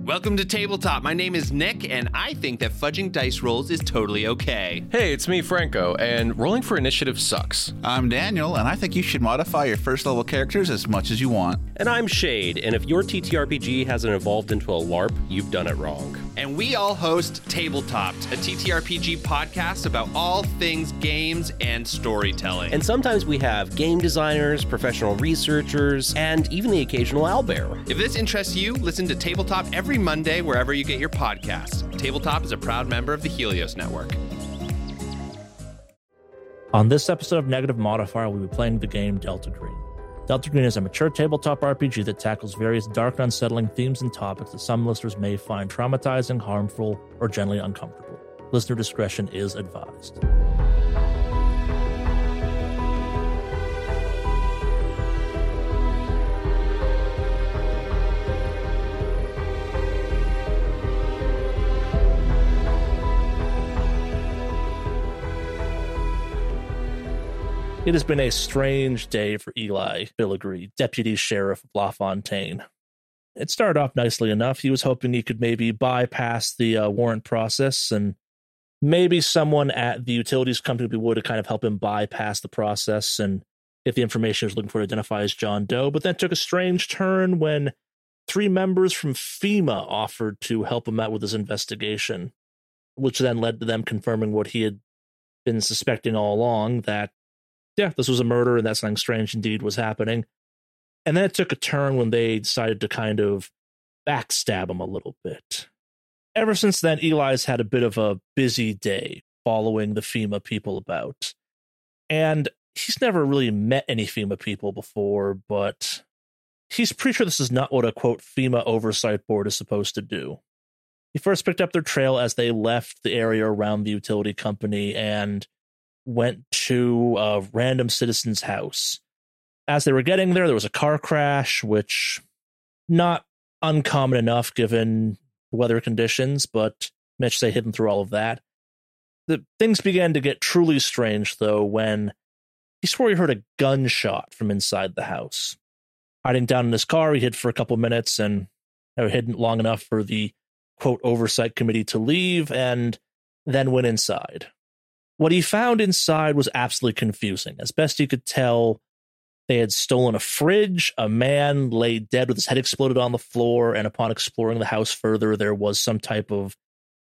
Welcome to Tabletop. My name is Nick, and I think that fudging dice rolls is totally okay. Hey, it's me, Franco, and rolling for initiative sucks. I'm Daniel, and I think you should modify your first level characters as much as you want. And I'm Shade, and if your TTRPG hasn't evolved into a LARP, you've done it wrong. And we all host Tabletopped, a TTRPG podcast about all things games and storytelling. And sometimes we have game designers, professional researchers, and even the occasional owlbear. If this interests you, listen to Tabletop every Monday wherever you get your podcasts. Tabletop is a proud member of the Helios Network. On this episode of Negative Modifier, we'll be playing the game Delta Green. Delta Green is a mature tabletop RPG that tackles various dark and unsettling themes and topics that some listeners may find traumatizing, harmful, or generally uncomfortable. Listener discretion is advised. It has been a strange day for Eli Billigry, Deputy Sheriff of LaFontaine. It started off nicely enough. He was hoping he could maybe bypass the warrant process, and maybe someone at the utilities company would kind of help him bypass the process and get the information he was looking for to identify as John Doe. But then took a strange turn when 3 members from FEMA offered to help him out with his investigation, which then led to them confirming what he had been suspecting all along, that yeah, this was a murder and that something strange indeed was happening. And then it took a turn when they decided to kind of backstab him a little bit. Ever since then, Eli's had a bit of a busy day following the FEMA people about. And he's never really met any FEMA people before, but he's pretty sure this is not what a, quote, FEMA oversight board is supposed to do. He first picked up their trail as they left the area around the utility company and went to a random citizen's house. As they were getting there, there was a car crash, which not uncommon enough given the weather conditions, but Mitch say hidden through all of that. The things began to get truly strange, though, when he swore he heard a gunshot from inside the house. Hiding down in his car, he hid for a couple minutes and hidden long enough for the, quote, oversight committee to leave, and then went inside. What he found inside was absolutely confusing. As best he could tell, they had stolen a fridge, a man lay dead with his head exploded on the floor, and upon exploring the house further, there was some type of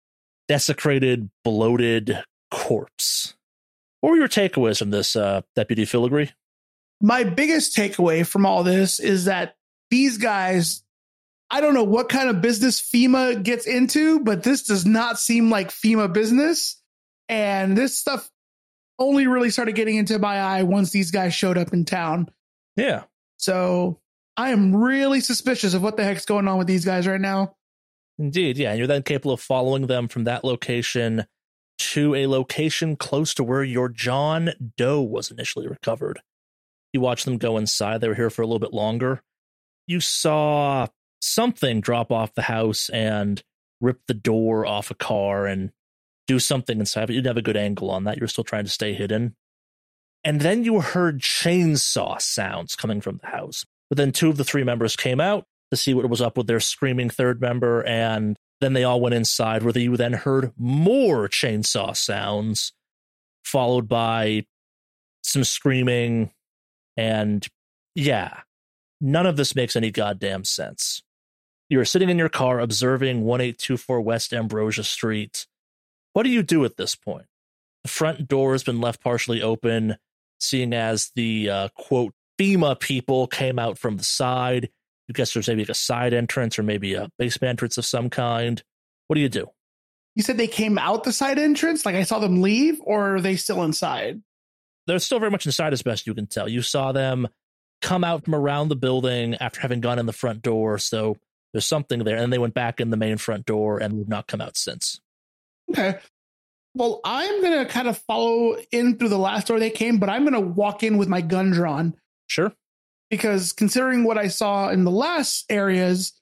desecrated, bloated corpse. What were your takeaways from this, Deputy Filigree? My biggest takeaway from all this is that these guys, I don't know what kind of business FEMA gets into, but this does not seem like FEMA business. And this stuff only really started getting into my eye once these guys showed up in town. Yeah. So I am really suspicious of what the heck's going on with these guys right now. Indeed, yeah. And you're then capable of following them from that location to a location close to where your John Doe was initially recovered. You watched them go inside. They were here for a little bit longer. You saw something drop off the house and rip the door off a car and do something inside, but you didn't have a good angle on that. You were still trying to stay hidden. And then you heard chainsaw sounds coming from the house. But then 2 of the 3 members came out to see what was up with their screaming third member, and then they all went inside, where you then heard more chainsaw sounds, followed by some screaming, and yeah, none of this makes any goddamn sense. You're sitting in your car observing 1824 West Ambrosia Street. What do you do at this point? The front door has been left partially open, seeing as the, quote, FEMA people came out from the side. You guess there's maybe like a side entrance or maybe a basement entrance of some kind. What do you do? You said they came out the side entrance? Like I saw them leave, or are they still inside? They're still very much inside as best you can tell. You saw them come out from around the building after having gone in the front door, so there's something there. And they went back in the main front door and have not come out since. Okay. Well, I'm going to kind of follow in through the last door they came, but I'm going to walk in with my gun drawn. Sure. Because considering what I saw in the last areas,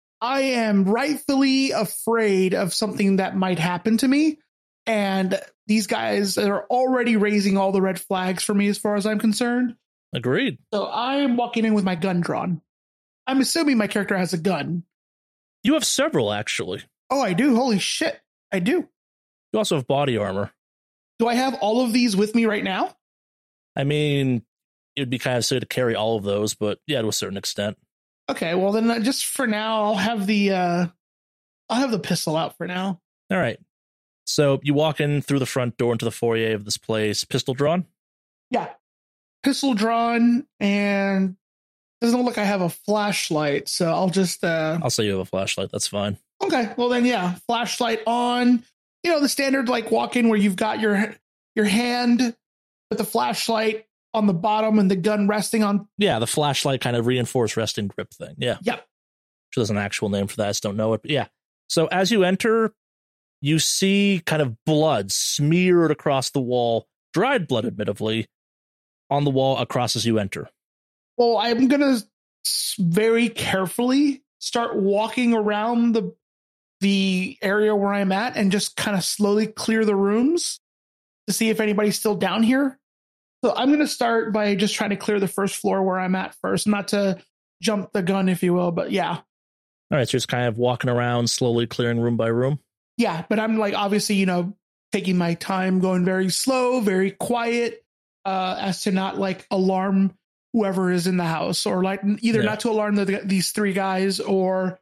I am rightfully afraid of something that might happen to me. And these guys are already raising all the red flags for me as far as I'm concerned. Agreed. So I am walking in with my gun drawn. I'm assuming my character has a gun. You have several, actually. Oh, I do. Holy shit. I do. You also have body armor. Do I have all of these with me right now? I mean, it would be kind of silly to carry all of those, but yeah, to a certain extent. Okay, well then just for now, I'll have the pistol out for now. All right. So you walk in through the front door into the foyer of this place, pistol drawn? Yeah. Pistol drawn, and doesn't look like I have a flashlight, so I'll just I'll say you have a flashlight, that's fine. Okay, well then yeah, flashlight on. You know, the standard like walk in where you've got your hand with the flashlight on the bottom and the gun resting on. Yeah, the flashlight kind of reinforced resting grip thing. Yeah. Yep. Sure, there's an actual name for that. I just don't know it. But yeah. So as you enter, you see kind of blood smeared across the wall, dried blood, admittedly, on the wall across as you enter. Well, I'm gonna very carefully start walking around the area where I'm at and just kind of slowly clear the rooms to see if anybody's still down here. So I'm going to start by just trying to clear the first floor where I'm at first, not to jump the gun, if you will, but yeah. All right, so just kind of walking around, slowly clearing room by room? Yeah, but I'm like, obviously, you know, taking my time, going very slow, very quiet, as to not like alarm whoever is in the house, or like either not to alarm these three guys or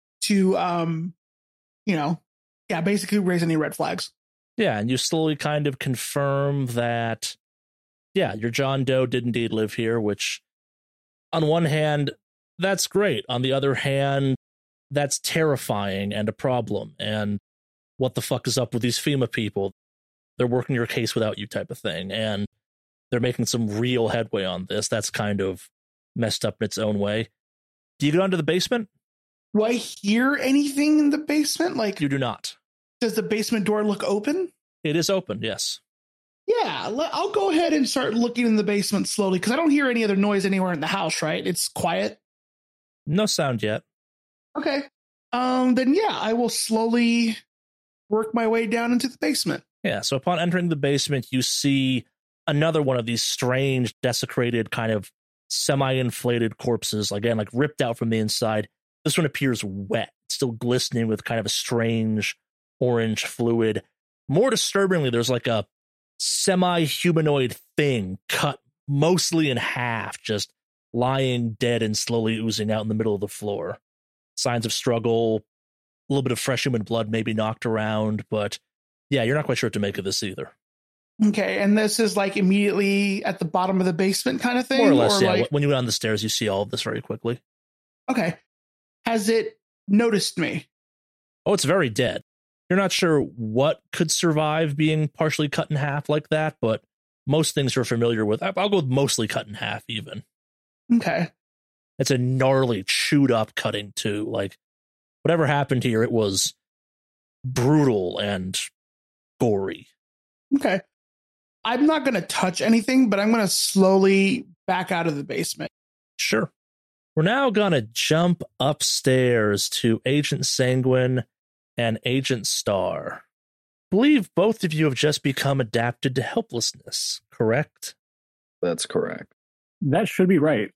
to, basically raise any red flags. Yeah, and you slowly kind of confirm that, yeah, your John Doe did indeed live here, which on one hand, that's great. On the other hand, that's terrifying and a problem. And what the fuck is up with these FEMA people? They're working your case without you type of thing. And they're making some real headway on this. That's kind of messed up in its own way. Do you go down to the basement? Do I hear anything in the basement? Like, you do not. Does the basement door look open? It is open, yes. Yeah, I'll go ahead and start looking in the basement slowly, because I don't hear any other noise anywhere in the house, right? It's quiet. No sound yet. Okay. Then yeah, I will slowly work my way down into the basement. Yeah, so upon entering the basement, you see another one of these strange, desecrated, kind of semi-inflated corpses, again, like ripped out from the inside. This one appears wet, still glistening with kind of a strange orange fluid. More disturbingly, there's like a semi-humanoid thing cut mostly in half, just lying dead and slowly oozing out in the middle of the floor. Signs of struggle, a little bit of fresh human blood maybe knocked around, but yeah, you're not quite sure what to make of this either. Okay, and this is like immediately at the bottom of the basement kind of thing? More or less, yeah. Like... When you went on the stairs, you see all of this very quickly. Okay. Has it noticed me? Oh, it's very dead. You're not sure what could survive being partially cut in half like that, but most things you're familiar with. I'll go with mostly cut in half even. Okay. It's a gnarly, chewed up cutting too. Like, whatever happened here, it was brutal and gory. Okay. I'm not going to touch anything, but I'm going to slowly back out of the basement. Sure. We're now going to jump upstairs to Agent Sanguine and Agent Star. I believe both of you have just become adapted to helplessness, correct? That's correct. That should be right.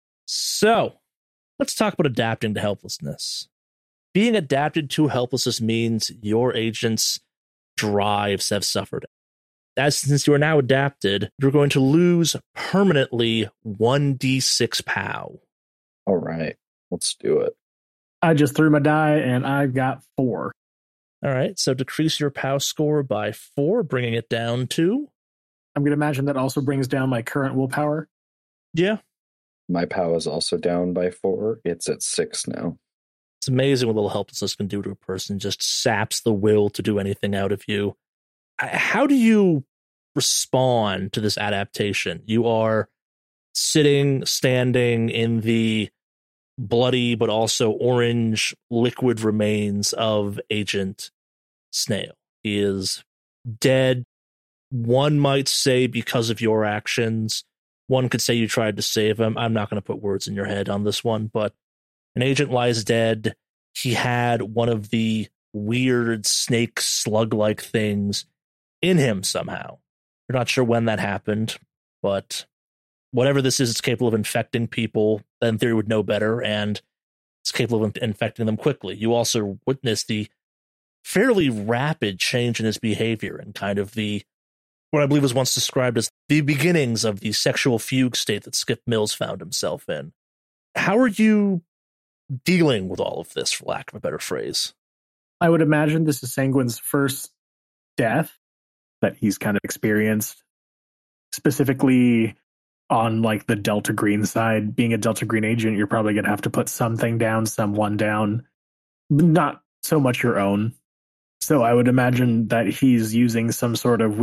So, let's talk about adapting to helplessness. Being adapted to helplessness means your agent's drives have suffered. As since you are now adapted, you're going to lose permanently 1d6 POW. All right, let's do it. I just threw my die and I got 4. All right, so decrease your POW score by 4, bringing it down to... I'm going to imagine that also brings down my current willpower. Yeah. My POW is also down by 4. It's at 6 now. It's amazing what a little helplessness can do to a person. Just saps the will to do anything out of you. How do you respond to this adaptation? You are sitting, standing in the bloody but also orange liquid remains of Agent Snail. He is dead. One might say because of your actions. One could say you tried to save him. I'm not going to put words in your head on this one, but an agent lies dead. He had one of the weird snake slug-like things in him somehow. You're not sure when that happened, but whatever this is, it's capable of infecting people that in theory would know better, and it's capable of infecting them quickly. You also witness the fairly rapid change in his behavior and kind of what I believe was once described as the beginnings of the sexual fugue state that Skip Mills found himself in. How are you dealing with all of this, for lack of a better phrase? I would imagine this is Sanguine's first death that he's kind of experienced, specifically on like the Delta Green side. Being a Delta Green agent, you're probably going to have to put something down, someone down, not so much your own. So I would imagine that he's using some sort of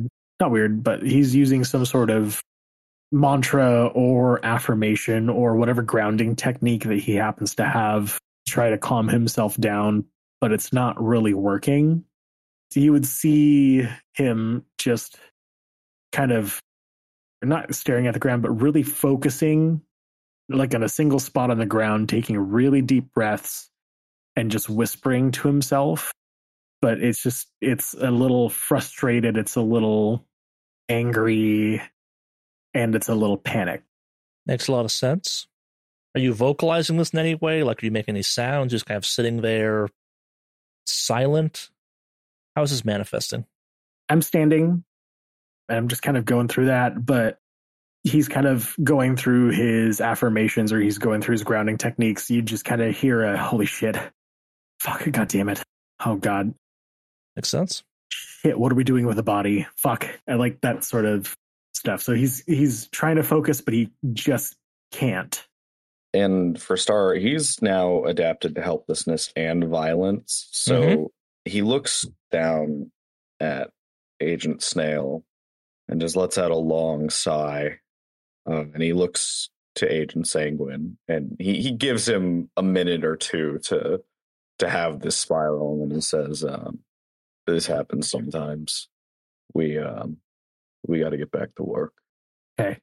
he's using some sort of mantra or affirmation or whatever grounding technique that he happens to have to try to calm himself down, but it's not really working. You would see him just kind of not staring at the ground, but really focusing like on a single spot on the ground, taking really deep breaths and just whispering to himself. But it's a little frustrated, it's a little angry, and it's a little panicked. Makes a lot of sense. Are you vocalizing this in any way? Like, are you making any sounds, just kind of sitting there silent? How is this manifesting? I'm standing, and I'm just kind of going through that, but he's kind of going through his affirmations or he's going through his grounding techniques. You just kind of hear a, holy shit. Fuck, God damn it. Oh, God. Makes sense. Shit, what are we doing with the body? Fuck. I like that sort of stuff. So he's trying to focus, but he just can't. And for Star, he's now adapted to helplessness and violence. So he looks down at Agent Snail and just lets out a long sigh. And he looks to Agent Sanguine, and he gives him a minute or two to have this spiral, and he says, this happens sometimes. We got to get back to work. Okay.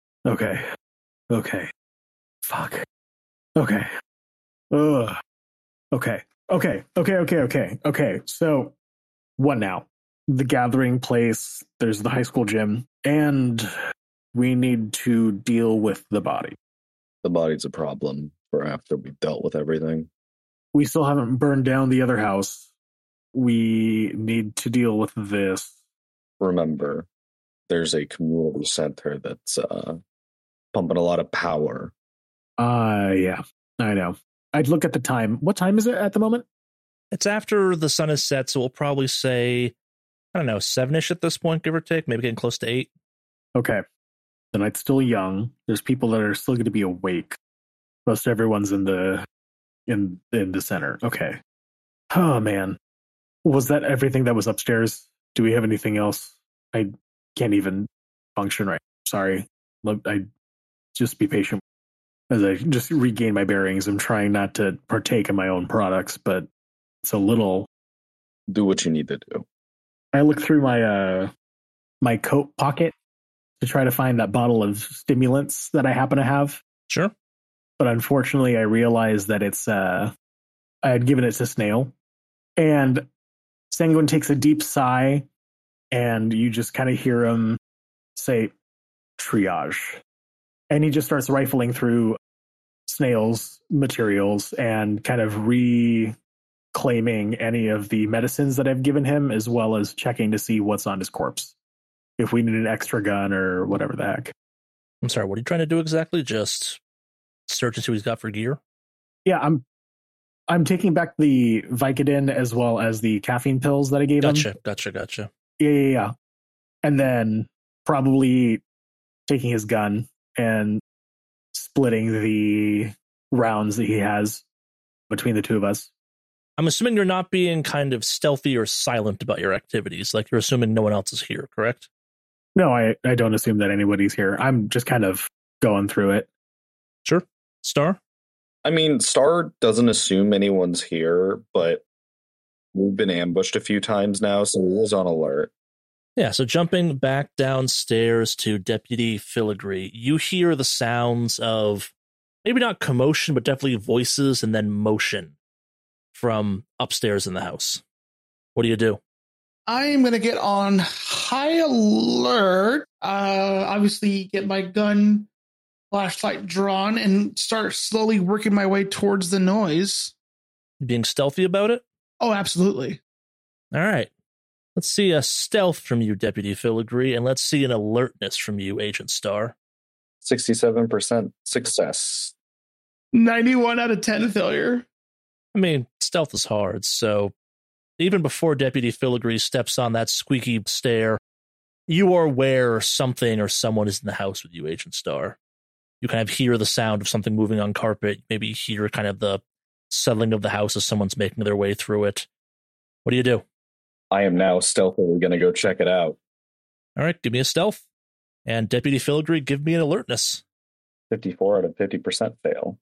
Fuck. Okay. Ugh. Okay. So, what now? The gathering place, there's the high school gym, and we need to deal with the body. The body's a problem for after we've dealt with everything. We still haven't burned down the other house. We need to deal with this. Remember, there's a community center that's pumping a lot of power. Yeah, I know. I'd look at the time. What time is it at the moment? It's after the sun is set, so we'll probably say, I don't know, 7-ish at this point, give or take, maybe getting close to 8. Okay. The night's still young. There's people that are still going to be awake. Most everyone's in the center. Okay. Oh, man. Was that everything that was upstairs? Do we have anything else? I can't even function right. Sorry. I just be patient as I just regain my bearings. I'm trying not to partake in my own products, but it's a little. Do what you need to do. I look through my coat pocket to try to find that bottle of stimulants that I happen to have. Sure. But unfortunately, I realized that it's I had given it to Snail, and Sanguine takes a deep sigh, and you just kind of hear him say, triage. And he just starts rifling through Snail's materials and kind of reclaiming any of the medicines that I've given him, as well as checking to see what's on his corpse. If we need an extra gun or whatever the heck. I'm sorry, what are you trying to do exactly? Just search and see what he's got for gear? Yeah, I'm taking back the Vicodin as well as the caffeine pills that I gave him. Gotcha. Yeah. And then probably taking his gun and splitting the rounds that he has between the two of us. I'm assuming you're not being kind of stealthy or silent about your activities. Like, you're assuming no one else is here, correct? No, I don't assume that anybody's here. I'm just kind of going through it. Sure. Star? I mean, Star doesn't assume anyone's here, but we've been ambushed a few times now, so he is on alert. Yeah, so jumping back downstairs to Deputy Filigree, you hear the sounds of maybe not commotion, but definitely voices and then motion from upstairs in the house. What do you do? I am going to get on high alert. Obviously, get my gun flashlight drawn and start slowly working my way towards the noise. Being stealthy about it? Oh, absolutely. All right. Let's see a stealth from you, Deputy Filigree, and let's see an alertness from you, Agent Star. 67% success. 91 out of 10 failure. I mean, stealth is hard, so even before Deputy Filigree steps on that squeaky stair, you are aware something or someone is in the house with you, Agent Star. You kind of hear the sound of something moving on carpet, maybe hear kind of the settling of the house as someone's making their way through it. What do you do? I am now stealthily going to go check it out. All right, give me a stealth. And Deputy Filigree, give me an alertness. 54 out of 50% fail.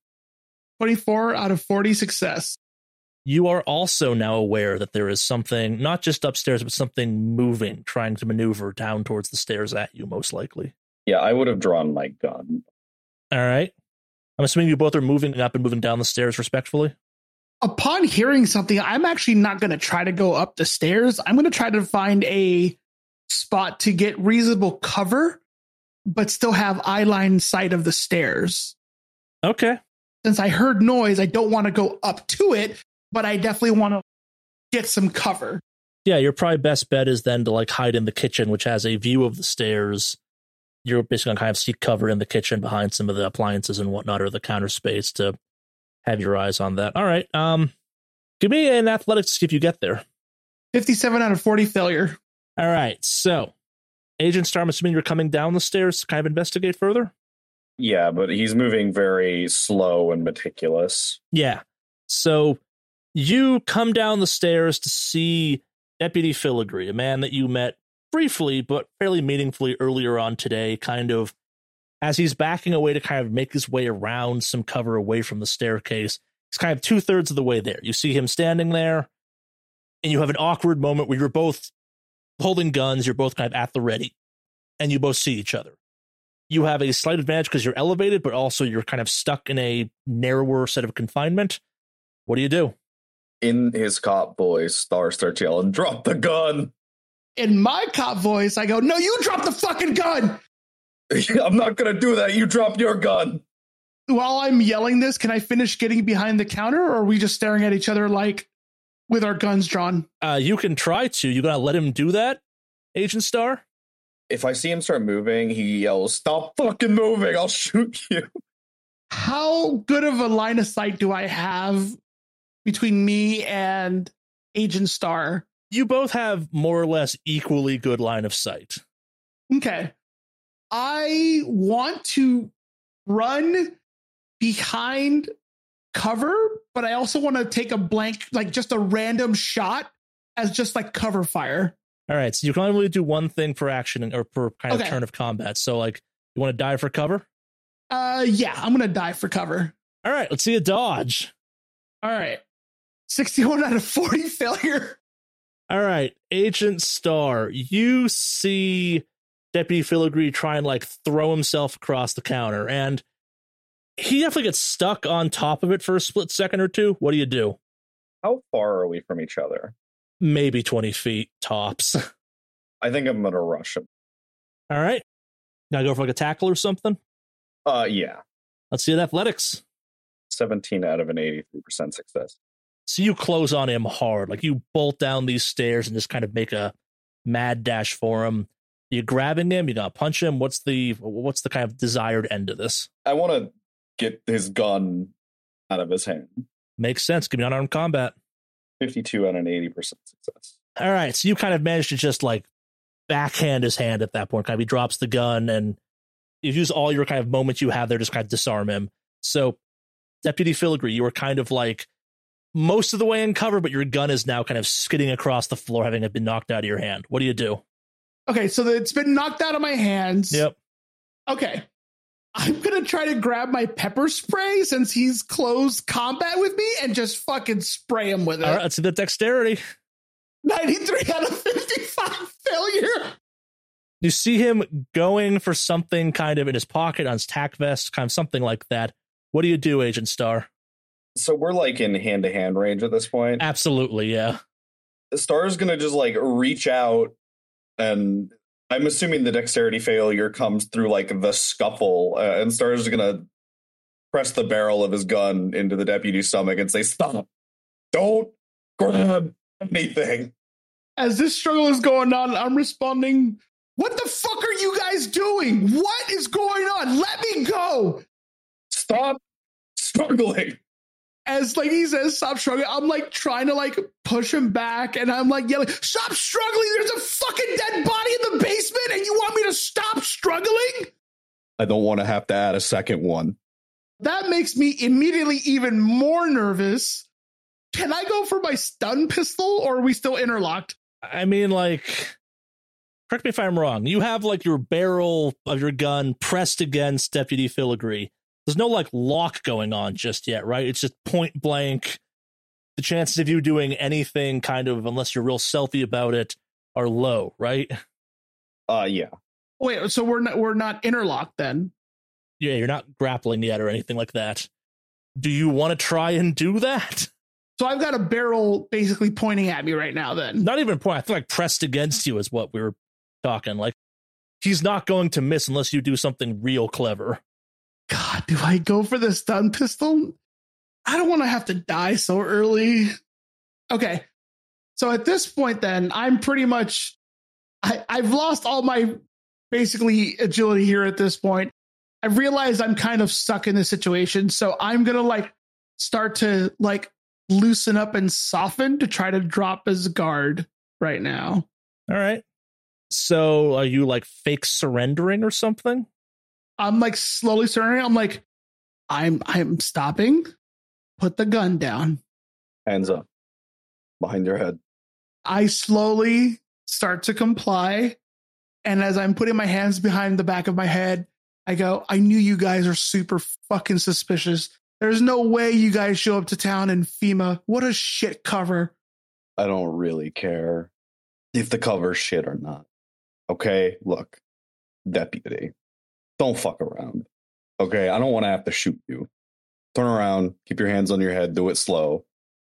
24 out of 40 success. You are also now aware that there is something, not just upstairs, but something moving, trying to maneuver down towards the stairs at you, most likely. Yeah, I would have drawn my gun. All right. I'm assuming you both are moving up and moving down the stairs respectfully. Upon hearing something, I'm actually not going to try to go up the stairs. I'm going to try to find a spot to get reasonable cover, but still have eye line sight of the stairs. Okay. Since I heard noise, I don't want to go up to it, but I definitely want to get some cover. Yeah, your probably best bet is then to like hide in the kitchen, which has a view of the stairs. You're basically going to kind of seek cover in the kitchen behind some of the appliances and whatnot, or the counter space to have your eyes on that. All right. Give me an athletics to see if you get there. 57 out of 40 failure. All right. So, Agent Star, I'm assuming you're coming down the stairs to kind of investigate further? Yeah, but he's moving very slow and meticulous. Yeah. So, you come down the stairs to see Deputy Filigree, a man that you met briefly but fairly meaningfully earlier on today, kind of as he's backing away to kind of make his way around some cover away from the staircase. He's kind of 2/3 of the way there. You see him standing there, and you have an awkward moment where you're both holding guns, you're both kind of at the ready, and you both see each other. You have a slight advantage because you're elevated, but also you're kind of stuck in a narrower set of confinement. What do you do? In his cop voice, Star starts yelling, "Drop the gun!" In my cop voice, I go, "No, you drop the fucking gun!" I'm not going to do that. You drop your gun. While I'm yelling this, can I finish getting behind the counter, or are we just staring at each other like with our guns drawn? You can try to. You gonna let him do that, Agent Star? If I see him start moving, he yells, "Stop fucking moving. I'll shoot you." How good of a line of sight do I have between me and Agent Star? You both have more or less equally good line of sight. Okay. I want to run behind cover, but I also want to take a blank, like just a random shot as just like cover fire. All right, so you can only do one thing per action or per kind of Okay. turn of combat. So, like, you want to dive for cover? Yeah, I'm gonna dive for cover. All right, let's see a dodge. All right, 61 out of 40 failure. All right, Agent Star, you see Deputy Filigree try and like throw himself across the counter, and he definitely gets stuck on top of it for a split second or two. What do you do? How far are we from each other? Maybe 20 feet tops. I think I'm going to rush him. All right, gotta go for like a tackle or something. Yeah. Let's see an athletics. 17 out of an 83% success. So you close on him hard, like you bolt down these stairs and just kind of make a mad dash for him. You grabbing him? You gonna punch him? What's the kind of desired end of this? I want to get his gun out of his hand. Makes sense. Give me unarmed combat. 52 out of an 80% success. All right, so you kind of manage to just like backhand his hand at that point. Kind of he drops the gun, and you use all your kind of moments you have there to just kind of disarm him. So, Deputy Filigree, you were kind of like most of the way in cover, but your gun is now kind of skidding across the floor, having it been knocked out of your hand. What do you do? Okay, so it's been knocked out of my hands. Yep. Okay. I'm going to try to grab my pepper spray since he's closed combat with me and just fucking spray him with it. All right, let's see the dexterity. 93 out of 55 failure. You see him going for something kind of in his pocket, on his tack vest, kind of something like that. What do you do, Agent Star? So we're like in hand-to-hand range at this point. Absolutely, yeah. Star's going to just like reach out and I'm assuming the dexterity failure comes through like the scuffle, and Star's gonna press the barrel of his gun into the deputy's stomach and say, "Stop! Don't grab anything." As this struggle is going on, I'm responding, "What the fuck are you guys doing? What is going on? Let me go!" Stop struggling. As like he says, "Stop struggling," I'm like trying to like push him back, and I'm like yelling, "Stop struggling! There's a fucking dead body in the basement, and you want me to stop struggling?" I don't want to have to add a second one. That makes me immediately even more nervous. Can I go for my stun pistol, or are we still interlocked? I mean, like, correct me if I'm wrong. You have like your barrel of your gun pressed against Deputy Filigree. There's no like lock going on just yet, right? It's just point blank. The chances of you doing anything kind of, unless you're real stealthy about it, are low, right? Yeah. Wait, so we're not interlocked then? Yeah, you're not grappling yet or anything like that. Do you want to try and do that? So I've got a barrel basically pointing at me right now then. Not even point. I feel like pressed against you is what we were talking. Like, he's not going to miss unless you do something real clever. God, do I go for the stun pistol? I don't want to have to die so early. Okay. So at this point then, I'm pretty much, I've lost all my basically agility here at this point. I've realized I'm kind of stuck in this situation. So I'm going to like start to like loosen up and soften to try to drop his guard right now. All right. So are you like fake surrendering or something? I'm like slowly surrendering. I'm like, I'm stopping. Put the gun down. Hands up. Behind your head. I slowly start to comply. And as I'm putting my hands behind the back of my head, I go, "I knew you guys are super fucking suspicious. There's no way you guys show up to town in FEMA. What a shit cover." I don't really care if the cover's shit or not. Okay, look, deputy, don't fuck around. Okay, I don't want to have to shoot you. Turn around, keep your hands on your head, do it slow.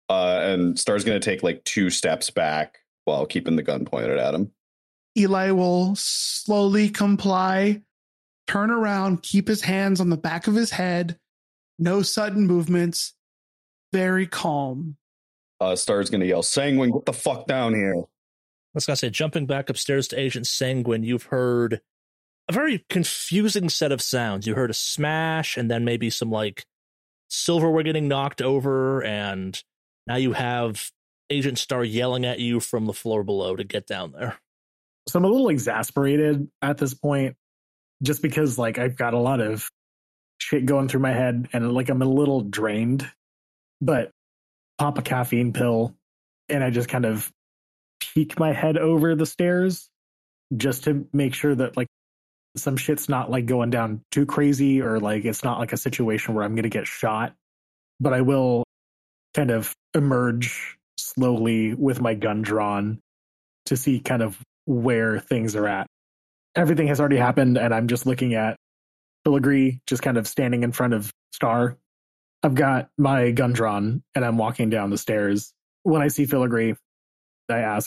And Star's going to take like 2 steps back while keeping the gun pointed at him. Eli will slowly comply, turn around, keep his hands on the back of his head, no sudden movements, very calm. Star's going to yell, "Sanguine, get the fuck down here." I was going to say, jumping back upstairs to Agent Sanguine, you've heard a very confusing set of sounds. You heard a smash, and then maybe some like silverware getting knocked over, and now you have Agent Star yelling at you from the floor below to get down there. So I'm a little exasperated at this point, just because like I've got a lot of shit going through my head and like I'm a little drained, but pop a caffeine pill and I just kind of peek my head over the stairs just to make sure that like some shit's not like going down too crazy, or like it's not like a situation where I'm going to get shot. But I will kind of emerge slowly with my gun drawn to see kind of where things are at. Everything has already happened, and I'm just looking at Filigree just kind of standing in front of Star. I've got my gun drawn, and I'm walking down the stairs. When I see Filigree, I ask,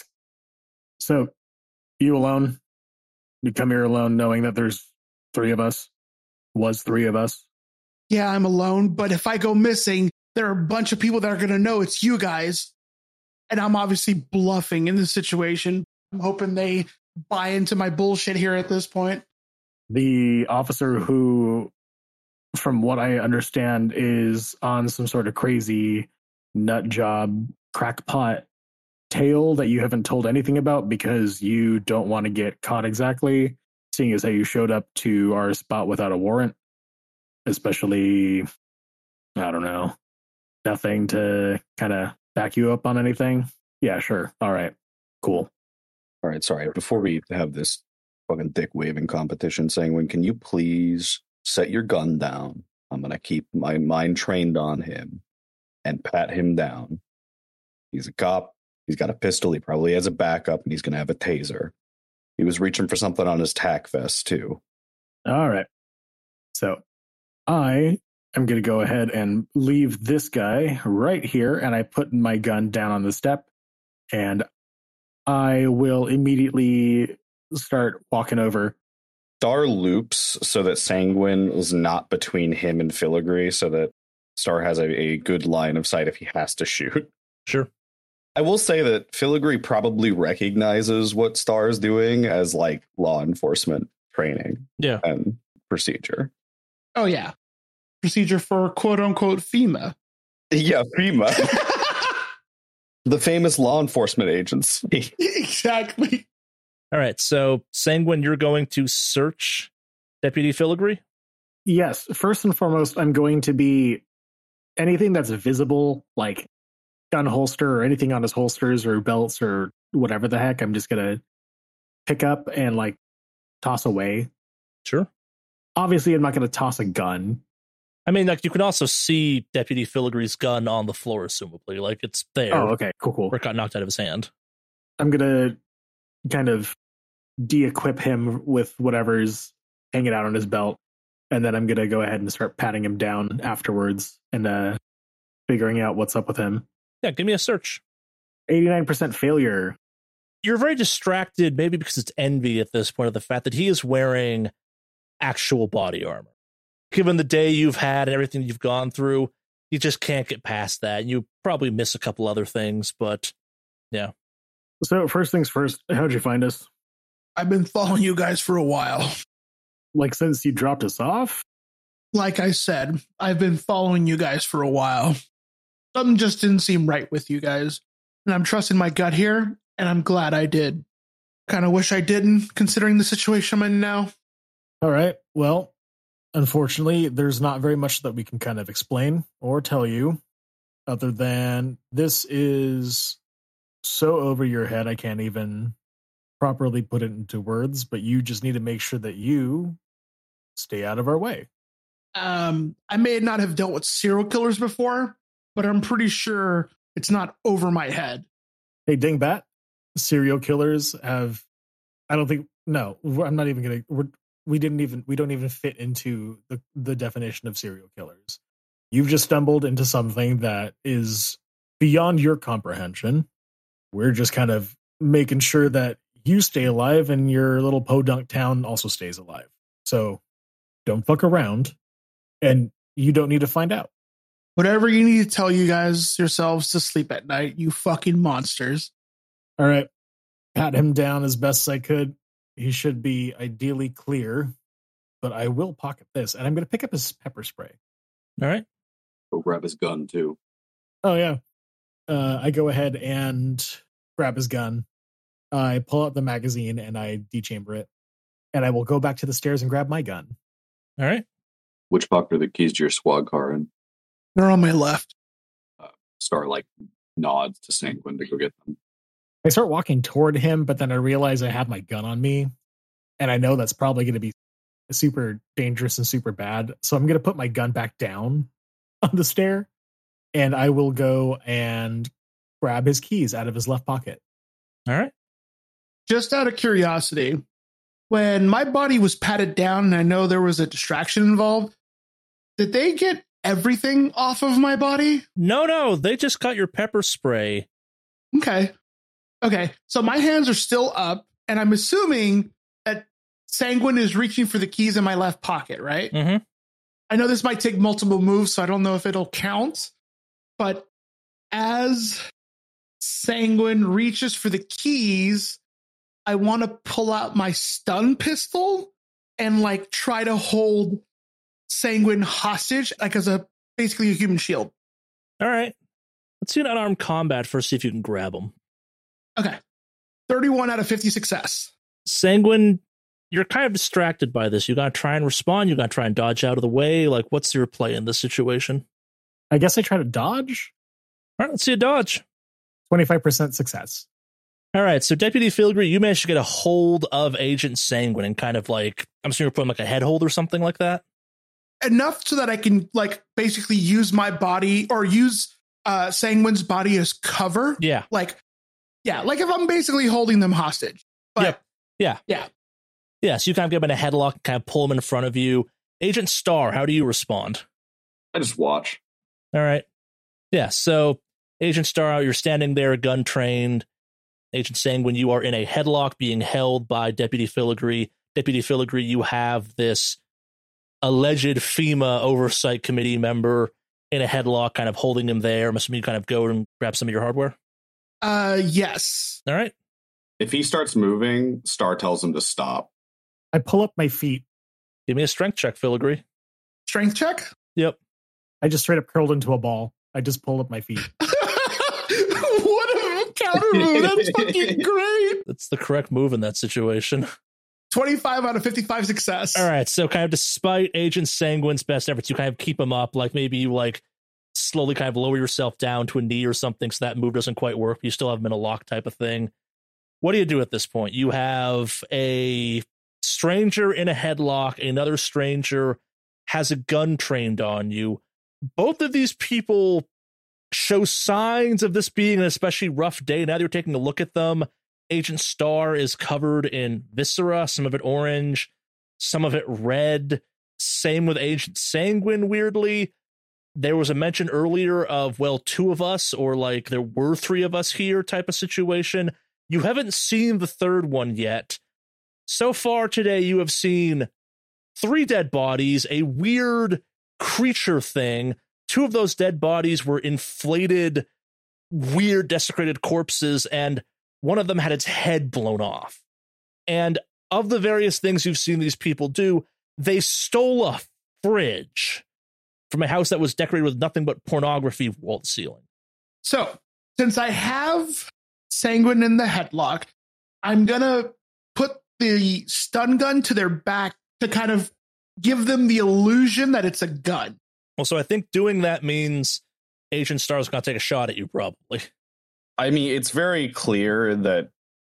"So, you alone? You come here alone knowing that there's 3 of us? Was 3 of us?" "Yeah, I'm alone, but if I go missing, there are a bunch of people that are going to know it's you guys." And I'm obviously bluffing in this situation. I'm hoping they buy into my bullshit here at this point. The officer who, from what I understand, is on some sort of crazy nut job crackpot tale that you haven't told anything about because you don't want to get caught exactly, seeing as how you showed up to our spot without a warrant, especially, I don't know, nothing to kind of back you up on anything. Yeah, sure. All right, cool. All right, sorry. Before we have this fucking dick waving competition, Sanguine, can you please set your gun down? I'm going to keep my mind trained on him and pat him down. He's a cop. He's got a pistol. He probably has a backup, and he's going to have a taser. He was reaching for something on his tack vest, too. All right. So I am going to go ahead and leave this guy right here, and I put my gun down on the step, and I will immediately start walking over. Star loops so that Sanguine is not between him and Filigree, so that Star has a good line of sight if he has to shoot. Sure. I will say that Filigree probably recognizes what Star is doing as like law enforcement training and procedure. Oh, yeah. Procedure for quote unquote FEMA. Yeah, FEMA. The famous law enforcement agency. Exactly. All right. So, Sanguine, you're going to search Deputy Filigree? Yes. First and foremost, I'm going to be anything that's visible, like gun holster or anything on his holsters or belts or whatever the heck, I'm just going to pick up and like toss away. Sure. Obviously, I'm not going to toss a gun. I mean, like, you can also see Deputy Filigree's gun on the floor, assumably. Like, it's there. Oh, okay. Cool. Or it got knocked out of his hand. I'm going to kind of de-equip him with whatever's hanging out on his belt. And then I'm going to go ahead and start patting him down afterwards and figuring out what's up with him. Yeah, give me a search. 89% failure. You're very distracted, maybe because it's envy at this point, of the fact that he is wearing actual body armor. Given the day you've had and everything you've gone through, you just can't get past that. You probably miss a couple other things, but yeah. So first things first, how'd you find us? I've been following you guys for a while. Like since you dropped us off? Like I said, I've been following you guys for a while. Something just didn't seem right with you guys. And I'm trusting my gut here, and I'm glad I did. Kind of wish I didn't, considering the situation I'm in now. All right. Well, unfortunately, there's not very much that we can kind of explain or tell you other than this is so over your head, I can't even properly put it into words, but you just need to make sure that you stay out of our way. I may not have dealt with serial killers before, but I'm pretty sure it's not over my head. Hey, Dingbat, serial killers have, I don't think, no, I'm not even going to, we don't even fit into the definition of serial killers. You've just stumbled into something that is beyond your comprehension. We're just kind of making sure that you stay alive and your little podunk town also stays alive. So don't fuck around, and you don't need to find out. Whatever you need to tell you guys yourselves to sleep at night, you fucking monsters. All right. Pat him down as best as I could. He should be ideally clear, but I will pocket this, and I'm going to pick up his pepper spray. All right. Go grab his gun, too. Oh, yeah. I go ahead and grab his gun. I pull out the magazine, and I dechamber it. And I will go back to the stairs and grab my gun. All right. Which pocket are the keys to your squad car in? They're on my left. Star, nods to Sanguine to go get them. I start walking toward him, but then I realize I have my gun on me. And I know that's probably going to be super dangerous and super bad. So I'm going to put my gun back down on the stair. And I will go and grab his keys out of his left pocket. All right. Just out of curiosity, when my body was patted down and I know there was a distraction involved, did they get everything off of my body? No. They just got your pepper spray. Okay. So my hands are still up, and I'm assuming that Sanguine is reaching for the keys in my left pocket, right? Mm-hmm. I know this might take multiple moves, so I don't know if it'll count. But as Sanguine reaches for the keys, I want to pull out my stun pistol and try to hold Sanguine hostage, as basically a human shield. All right. Let's see an unarmed combat first, see if you can grab him. Okay. 31 out of 50 success. Sanguine, you're kind of distracted by this. You got to try and respond. You got to try and dodge out of the way. What's your play in this situation? I guess I try to dodge. All right, let's see a dodge. 25% success. All right, so Deputy Filigree, you managed to get a hold of Agent Sanguine and kind of I'm assuming you're putting a head hold or something like that? Enough so that I can basically use my body or use Sanguine's body as cover. Yeah. If I'm basically holding them hostage. But yep. Yeah, so you kind of get him in a headlock and kind of pull him in front of you. Agent Star, how do you respond? I just watch. All right. Yeah, so Agent Star, you're standing there, gun trained, Agent Sanguine, you are in a headlock being held by Deputy Filigree. Deputy Filigree, you have this alleged FEMA oversight committee member in a headlock, kind of holding him there. I'm assuming you kind of go and grab some of your hardware? Yes. All right. If he starts moving, Star tells him to stop. I pull up my feet. Give me a strength check, Filigree. Strength check? Yep. I just straight up curled into a ball. I just pulled up my feet. What a counter move. That's fucking great. That's the correct move in that situation. 25 out of 55 success. All right. So kind of despite Agent Sanguine's best efforts, you kind of keep him up. Like maybe you like slowly kind of lower yourself down to a knee or something so that move doesn't quite work. You still have him in a lock type of thing. What do you do at this point? You have a stranger in a headlock. Another stranger has a gun trained on you. Both of these people show signs of this being an especially rough day. Now that you're taking a look at them, Agent Star is covered in viscera, some of it orange, some of it red. Same with Agent Sanguine, weirdly. There was a mention earlier of, well, two of us, or like there were three of us here type of situation. You haven't seen the third one yet. So far today, you have seen 3 dead bodies, a weird creature thing. 2 of those dead bodies were inflated, weird, desecrated corpses, and one of them had its head blown off. And of the various things you've seen these people do, they stole a fridge from a house that was decorated with nothing but pornography wall to ceiling. So, since I have Sanguine in the headlock, I'm going to put the stun gun to their back to kind of give them the illusion that it's a gun. Well, so I think doing that means Agent Star's going to take a shot at you, probably. I mean, it's very clear that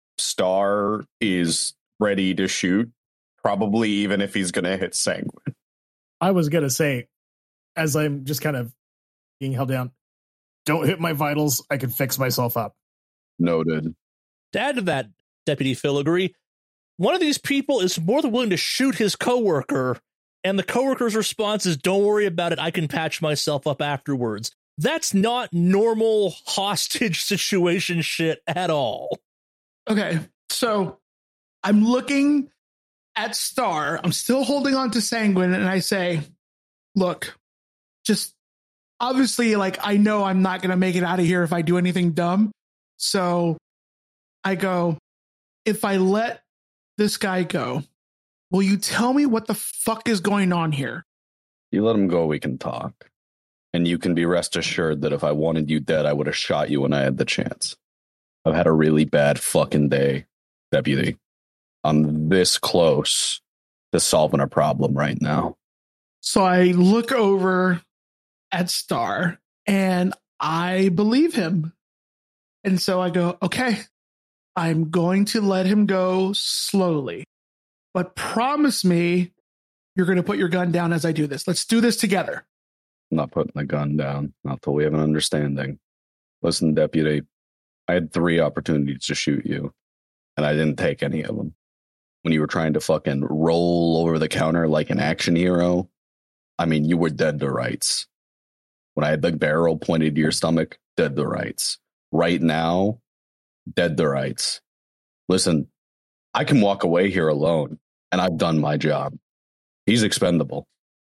Star is ready to shoot, probably even if he's going to hit Sanguine. I was going to say, as I'm just kind of being held down, don't hit my vitals. I can fix myself up. Noted. To add to that, Deputy Filigree, one of these people is more than willing to shoot his coworker, and the coworker's response is, don't worry about it, I can patch myself up afterwards. That's not normal hostage situation shit at all. Okay, so I'm looking at Star. I'm still holding on to Sanguine, and I say, look, just obviously, like, I know I'm not going to make it out of here if I do anything dumb. So I go, if I let this guy go, will you tell me what the fuck is going on here? You let him go, we can talk. And you can be rest assured that if I wanted you dead, I would have shot you when I had the chance. I've had a really bad fucking day, Deputy. I'm this close to solving a problem right now. So I look over at Star and I believe him. And so I go, okay, I'm going to let him go slowly, but promise me you're going to put your gun down as I do this. Let's do this together. I'm not putting the gun down, not till we have an understanding. Listen, Deputy, I had 3 opportunities to shoot you, and I didn't take any of them. When you were trying to fucking roll over the counter like an action hero, I mean, you were dead to rights. When I had the barrel pointed to your stomach, dead to rights. Right now, dead to rights. Listen, I can walk away here alone, and I've done my job. He's expendable.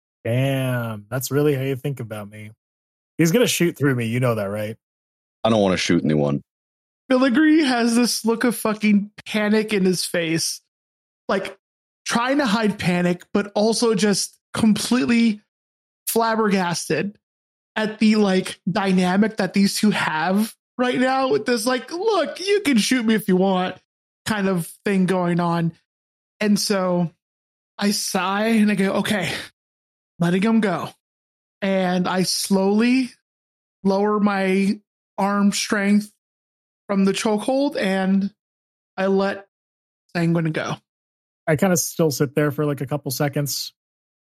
Damn, that's really how you think about me. He's going to shoot through me. You know that, right? I don't want to shoot anyone. Filigree has this look of fucking panic in his face. Like, trying to hide panic, but also just completely flabbergasted at the, like, dynamic that these two have right now with this, like, look, you can shoot me if you want kind of thing going on. And so I sigh and I go, okay, letting him go. And I slowly lower my arm strength from the chokehold and I let Sanguine go. I kind of still sit there for like a couple seconds,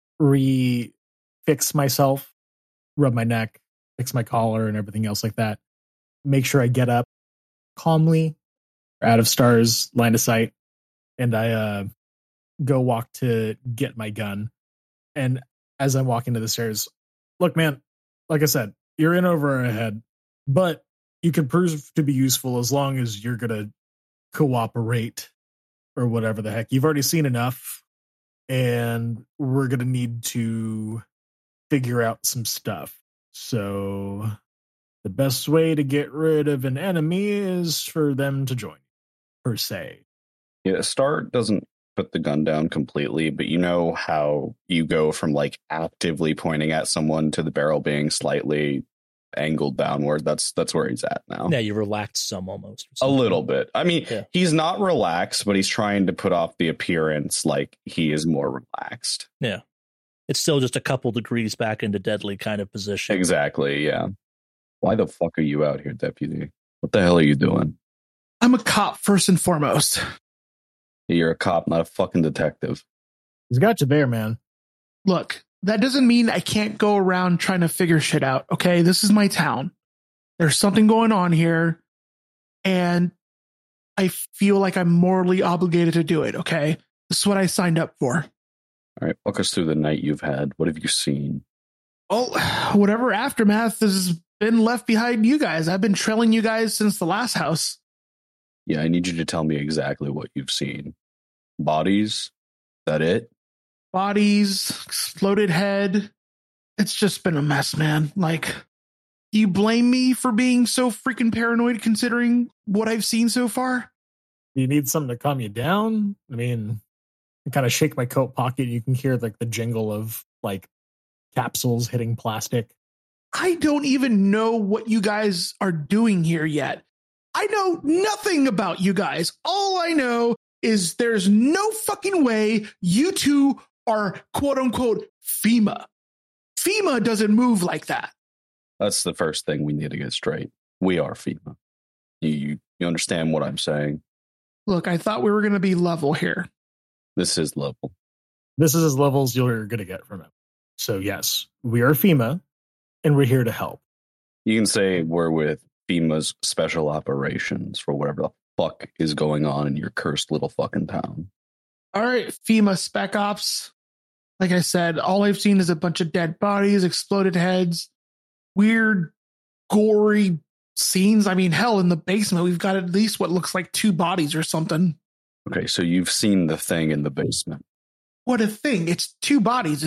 fix myself, rub my neck, fix my collar and everything else like that. Make sure I get up calmly, out of Star's line of sight, and I go walk to get my gun. And as I'm walking to the stairs, look, man, like I said, you're in over our head, but you can prove to be useful as long as you're going to cooperate or whatever the heck. You've already seen enough, and we're going to need to figure out some stuff. So the best way to get rid of an enemy is for them to join, per se. Yeah, Star doesn't put the gun down completely, but you know how you go from like actively pointing at someone to the barrel being slightly angled downward. That's where he's at now. Yeah, you relaxed some almost. A little bit. I mean, Yeah. he's not relaxed, but he's trying to put off the appearance like he is more relaxed. Yeah. It's still just a couple degrees back into deadly kind of position. Exactly, yeah. Why the fuck are you out here, deputy? What the hell are you doing? I'm a cop first and foremost. You're a cop, not a fucking detective. He's got you there, man. Look, that doesn't mean I can't go around trying to figure shit out, okay? This is my town. There's something going on here, and I feel like I'm morally obligated to do it, okay? This is what I signed up for. All right, walk us through the night you've had. What have you seen? Well, whatever aftermath has been left behind you guys. I've been trailing you guys since the last house. Yeah, I need you to tell me exactly what you've seen. Bodies? That it? Bodies, exploded head. It's just been a mess, man. Like, do you blame me for being so freaking paranoid considering what I've seen so far? You need something to calm you down? I mean, I kind of shake my coat pocket. You can hear like the jingle of like capsules hitting plastic. I don't even know what you guys are doing here yet. I know nothing about you guys. All I know is there's no fucking way you two are quote unquote FEMA. FEMA doesn't move like that. That's the first thing we need to get straight. We are FEMA. You understand what I'm saying? Look, I thought we were going to be level here. This is level. This is as level as you're going to get from him. So yes, we are FEMA, and we're here to help. You can say we're with FEMA's special operations for whatever the fuck is going on in your cursed little fucking town. All right, FEMA Spec Ops. Like I said, all I've seen is a bunch of dead bodies, exploded heads, weird, gory scenes. I mean, hell, in the basement, we've got at least what looks like 2 bodies or something. Okay, so you've seen the thing in the basement. What a thing. It's 2 bodies.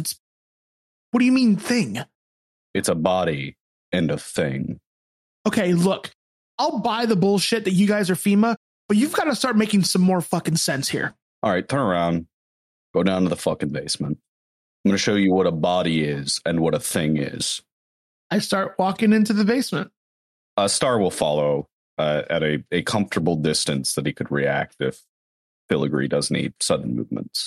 What do you mean thing? It's a body and a thing. Okay, look, I'll buy the bullshit that you guys are FEMA, but you've got to start making some more fucking sense here. All right, turn around. Go down to the fucking basement. I'm going to show you what a body is and what a thing is. I start walking into the basement. Star will follow at a comfortable distance that he could react if Filigree does need sudden movements.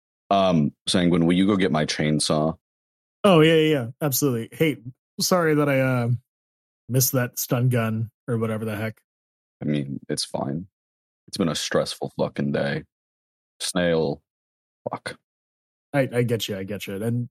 Sanguine, will you go get my chainsaw? Oh, yeah, absolutely. Hey, sorry that I missed that stun gun or whatever the heck. I mean, it's fine. It's been a stressful fucking day. Snail, fuck. I get you. And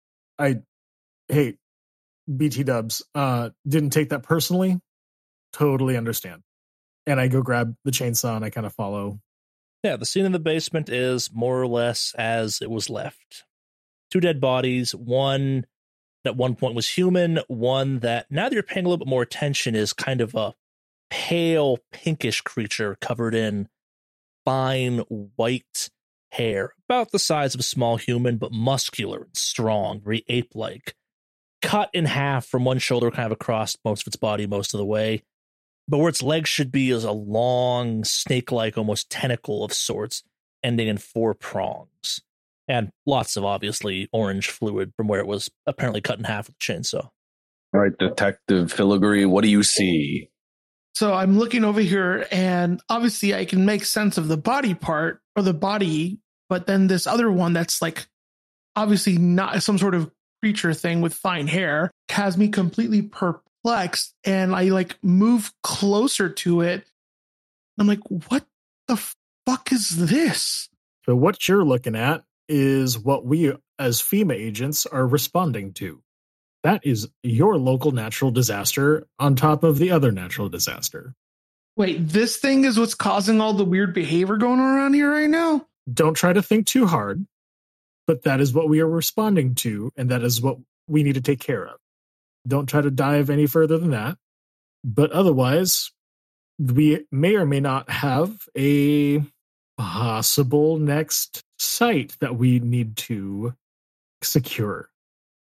hey, BT dubs, didn't take that personally. Totally understand. And I go grab the chainsaw and I kind of follow. Yeah, the scene in the basement is more or less as it was left. 2 dead bodies, one that at one point was human, one that, now that you're paying a little bit more attention, is kind of a pale pinkish creature covered in fine white hair, about the size of a small human, but muscular and strong, very ape-like. Cut in half from one shoulder kind of across most of its body most of the way. But where its legs should be is a long, snake-like, almost tentacle of sorts, ending in 4 prongs. And lots of, obviously, orange fluid from where it was apparently cut in half with a chainsaw. All right, Detective Filigree, what do you see? So I'm looking over here, and obviously I can make sense of the body part, or the body, but then this other one that's like obviously not some sort of creature thing with fine hair has me completely perplexed, and I like move closer to it. I'm like, what the fuck is this? So what you're looking at is what we as FEMA agents are responding to. That is your local natural disaster on top of the other natural disaster. Wait, this thing is what's causing all the weird behavior going on around here right now? Don't try to think too hard, but that is what we are responding to, and that is what we need to take care of. Don't try to dive any further than that. But otherwise, we may or may not have a possible next site that we need to secure.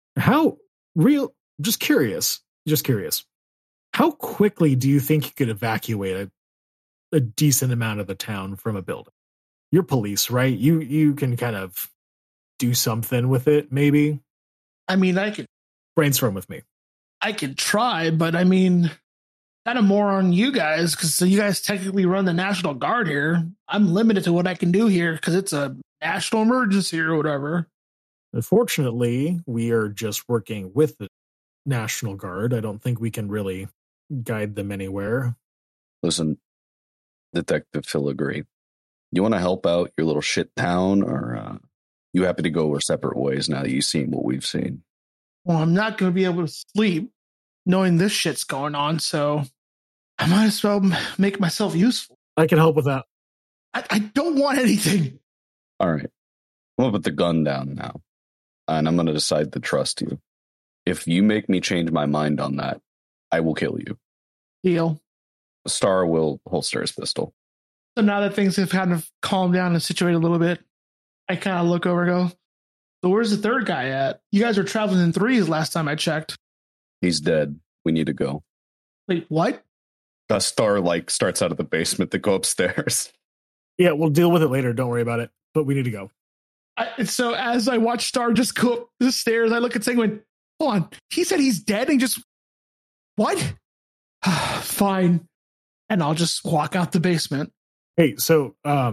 Just curious. How quickly do you think you could evacuate a decent amount of the town from a building? You're police, right? You can kind of do something with it, maybe. I mean, I could brainstorm with me. I could try, but I mean, kind of more on you guys because you guys technically run the National Guard here. I'm limited to what I can do here because it's a national emergency or whatever. Unfortunately, we are just working with the National Guard. I don't think we can really guide them anywhere. Listen, Detective Filigree, you want to help out your little shit town, or you happy to go our separate ways now that you've seen what we've seen? Well, I'm not going to be able to sleep knowing this shit's going on, so I might as well make myself useful. I can help with that. I don't want anything. All right. I'm going to put the gun down now, and I'm going to decide to trust you. If you make me change my mind on that, I will kill you. Deal. Star will holster his pistol. So now that things have kind of calmed down and situated a little bit, I kind of look over and go, so where's the third guy at? You guys were traveling in threes last time I checked. He's dead. We need to go. Wait, what? Star starts out of the basement to go upstairs. Yeah, we'll deal with it later. Don't worry about it. But we need to go. So as I watch Star just go up the stairs, I look at Sanguine. Hold on. He said he's dead and just... What? Fine. And I'll just walk out the basement. Hey, so,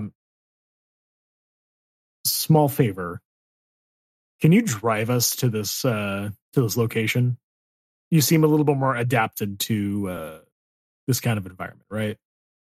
small favor. Can you drive us to this location? You seem a little bit more adapted to this kind of environment, right?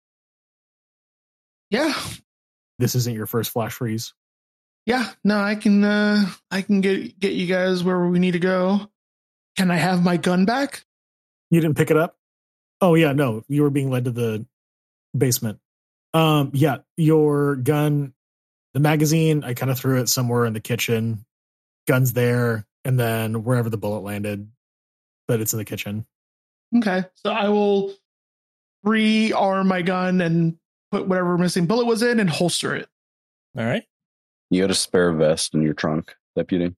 Yeah. This isn't your first flash freeze. Yeah. No, I can get you guys where we need to go. Can I have my gun back? You didn't pick it up? Oh yeah, no. You were being led to the basement. Yeah, your gun, the magazine, I kind of threw it somewhere in the kitchen. Gun's there, and then wherever the bullet landed, but it's in the kitchen. Okay, so I will rearm my gun and put whatever missing bullet was in and holster it. All right. You got a spare vest in your trunk, deputy?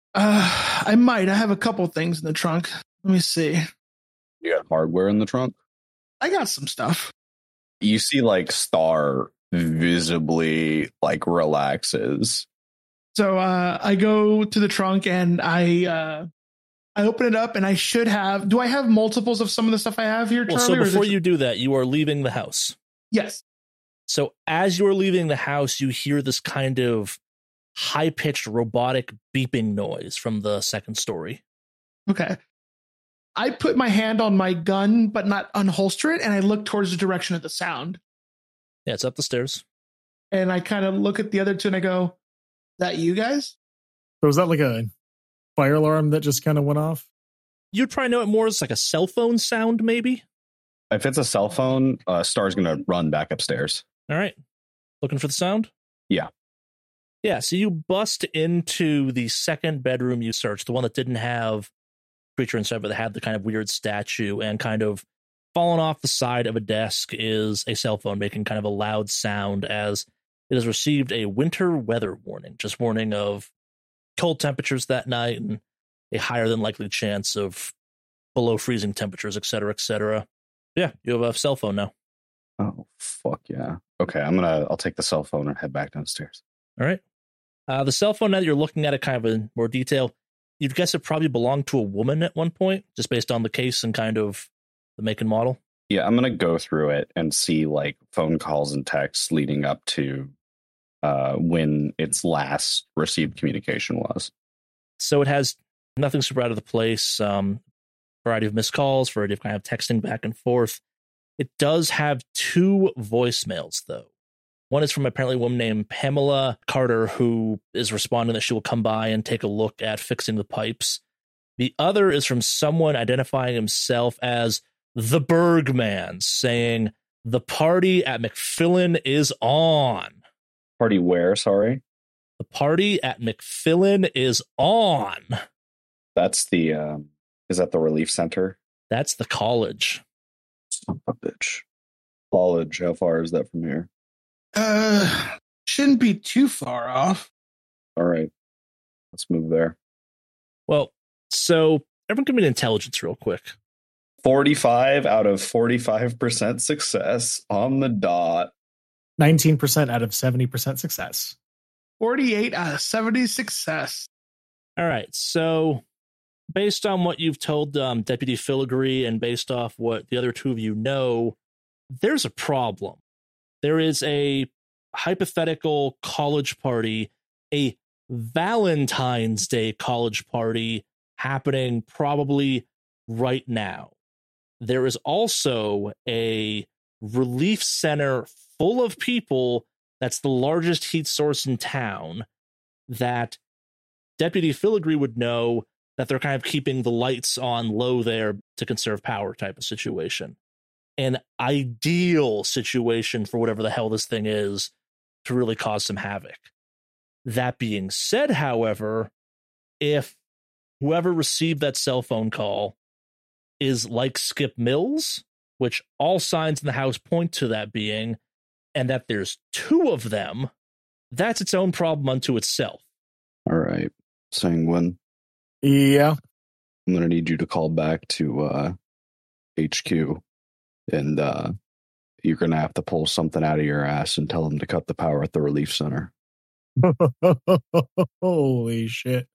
I might. I have a couple things in the trunk. Let me see. You got hardware in the trunk? I got some stuff. You see, Star visibly, relaxes. So I go to the trunk and I open it up and I should have... Do I have multiples of some of the stuff I have here, Charlie? Well, so before you do that, you are leaving the house. Yes. So as you're leaving the house, you hear this kind of high-pitched robotic beeping noise from the second story. Okay. I put my hand on my gun, but not unholster it, and I look towards the direction of the sound. Yeah, it's up the stairs. And I kind of look at the other two and I go, that you guys? So was that like a fire alarm that just kind of went off? You'd probably know it more as like a cell phone sound, maybe? If it's a cell phone, Star's going to run back upstairs. All right. Looking for the sound? Yeah. Yeah, so you bust into the second bedroom you searched, the one that didn't have creature inside, but that had the kind of weird statue, and kind of fallen off the side of a desk is a cell phone making kind of a loud sound as it has received a winter weather warning, just warning of cold temperatures that night and a higher than likely chance of below freezing temperatures, et cetera, et cetera. Yeah, you have a cell phone now. Oh, fuck yeah. Okay, I'll take the cell phone and head back downstairs. All right. The cell phone, now that you're looking at it kind of in more detail, you'd guess it probably belonged to a woman at one point, just based on the case and kind of the make and model. Yeah, I'm going to go through it and see phone calls and texts leading up to when its last received communication was. So it has nothing super out of the place, variety of missed calls, variety of kind of texting back and forth. It does have 2 voicemails, though. One is from apparently a woman named Pamela Carter, who is responding that she will come by and take a look at fixing the pipes. The other is from someone identifying himself as the Bergman, saying, "The party at McFillin is on." Party where, sorry? The party at McFillin is on. That's the, is that the relief center? That's the college. Son of a bitch. College, how far is that from here? Shouldn't be too far off. All right. Let's move there. Well, so everyone give me an intelligence real quick. 45 out of 45% success on the dot. 19% out of 70% success. 48 out of 70 success. All right. So based on what you've told Deputy Filigree and based off what the other two of you know, there's a problem. There is a hypothetical college party, a Valentine's Day college party happening probably right now. There is also a relief center full of people that's the largest heat source in town that Deputy Filigree would know that they're kind of keeping the lights on low there to conserve power type of situation. An ideal situation for whatever the hell this thing is to really cause some havoc. That being said, however, if whoever received that cell phone call is like Skip Mills, which all signs in the house point to that being, and that there's two of them, that's its own problem unto itself. All right. Sanguine, Yeah. I'm going to need you to call back to HQ, and you're going to have to pull something out of your ass and tell them to cut the power at the relief center. Holy shit.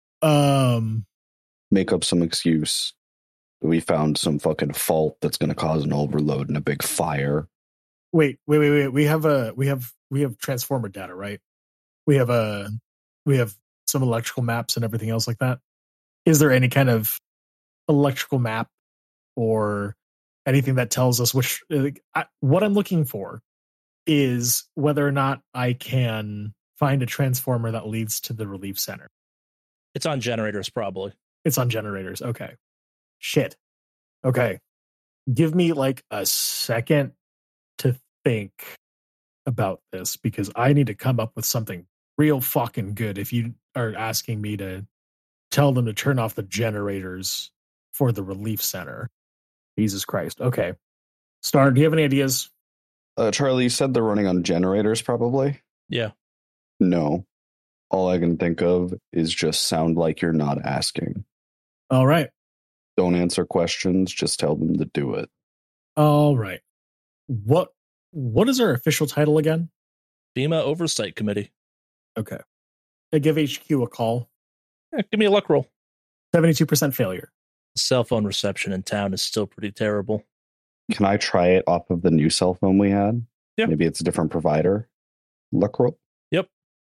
Make up some excuse. We found some fucking fault that's going to cause an overload and a big fire. Wait. We have transformer data, right? We have some electrical maps and everything else like that. Is there any kind of electrical map or anything that tells us which what I'm looking for is whether or not I can find a transformer that leads to the relief center? It's on generators, probably. It's on generators. Okay. Shit. Okay. Give me like a second to think about this because I need to come up with something real fucking good if you are asking me to tell them to turn off the generators for the relief center. Jesus Christ. Okay. Star, do you have any ideas? Charlie, you said they're running on generators, probably? Yeah. No. All I can think of is just sound like you're not asking. All right. Don't answer questions, just tell them to do it. All right. What is our official title again? FEMA Oversight Committee. Okay. I give HQ a call. Yeah, give me a luck roll. 72% failure. Cell phone reception in town is still pretty terrible. Can I try it off of the new cell phone we had? Yeah. Maybe it's a different provider. Luck roll? Yep.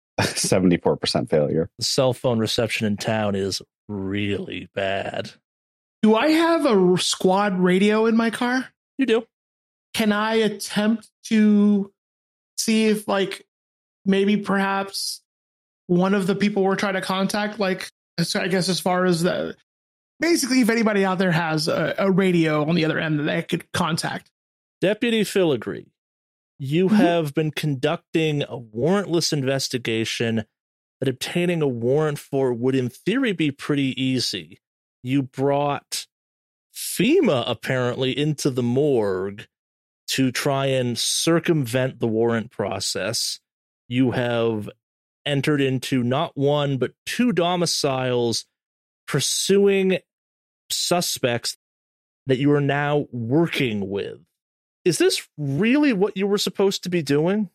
74% failure. The cell phone reception in town is really bad. Do I have a squad radio in my car? You do. Can I attempt to see if, like, maybe perhaps one of the people we're trying to contact, like, I guess as far as the, basically if anybody out there has a radio on the other end that they could contact. Deputy Filigree, you have been conducting a warrantless investigation that obtaining a warrant for would in theory be pretty easy. You brought FEMA apparently into the morgue to try and circumvent the warrant process. You have entered into not one, but two domiciles pursuing suspects that you are now working with. Is this really what you were supposed to be doing?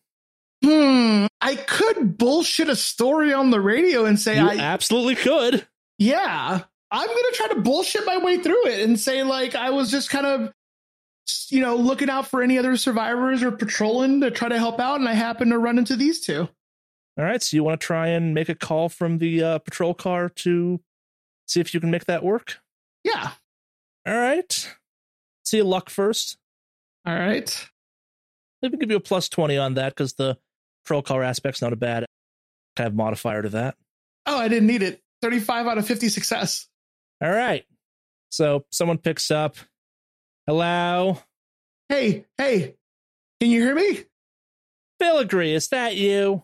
I could bullshit a story on the radio and say you absolutely could. Yeah. I'm going to try to bullshit my way through it and say, like, I was just kind of, looking out for any other survivors or patrolling to try to help out, and I happened to run into these two. All right, so you want to try and make a call from the patrol car to see if you can make that work? Yeah. All right. See your luck first. All right. Let me give you a plus 20 on that because the patrol car aspect's not a bad kind of modifier to that. Oh, I didn't need it. 35 out of 50 success. All right. So someone picks up. Hello? Hey, can you hear me? Filigree, is that you?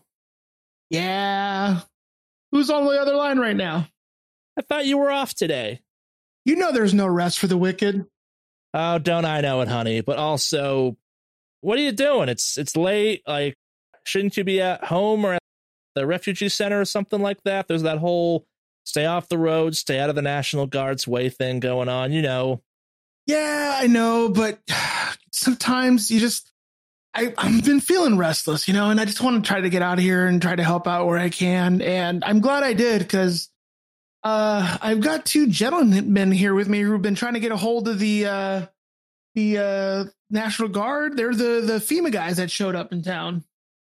Yeah. Who's on the other line right now? I thought you were off today. You know there's no rest for the wicked. Oh, don't I know it, honey. But also, what are you doing? It's late. Like, shouldn't you be at home or at the refugee center or something like that? There's that whole stay off the road, stay out of the National Guard's way thing going on, you know. Yeah, I know, but sometimes you just, I've been feeling restless, you know, and I just want to try to get out of here and try to help out where I can. And I'm glad I did, because I've got two gentlemen here with me who've been trying to get a hold of the National Guard. They're the FEMA guys that showed up in town.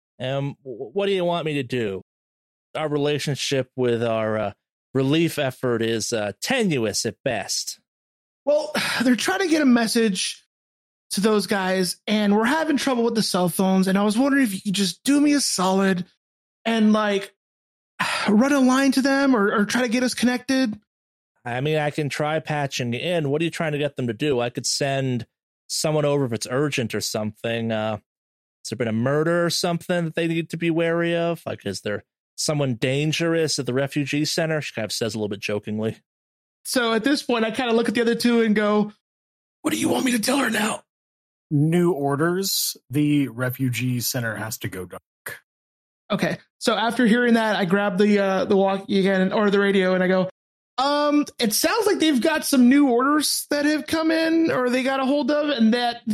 What do you want me to do? Our relationship with our relief effort is tenuous at best. Well, they're trying to get a message to those guys, and we're having trouble with the cell phones. And I was wondering if you could just do me a solid and like run a line to them or try to get us connected. I mean, I can try patching in. What are you trying to get them to do? I could send someone over if it's urgent or something. Has there been a murder or something that they need to be wary of? Like, is there someone dangerous at the refugee center? She kind of says a little bit jokingly. So at this point, I kind of look at the other two and go, what do you want me to tell her now? New orders. The refugee center has to go dark. Okay. So after hearing that, I grab the walkie again or the radio and I go, it sounds like they've got some new orders that have come in or they got a hold of, and that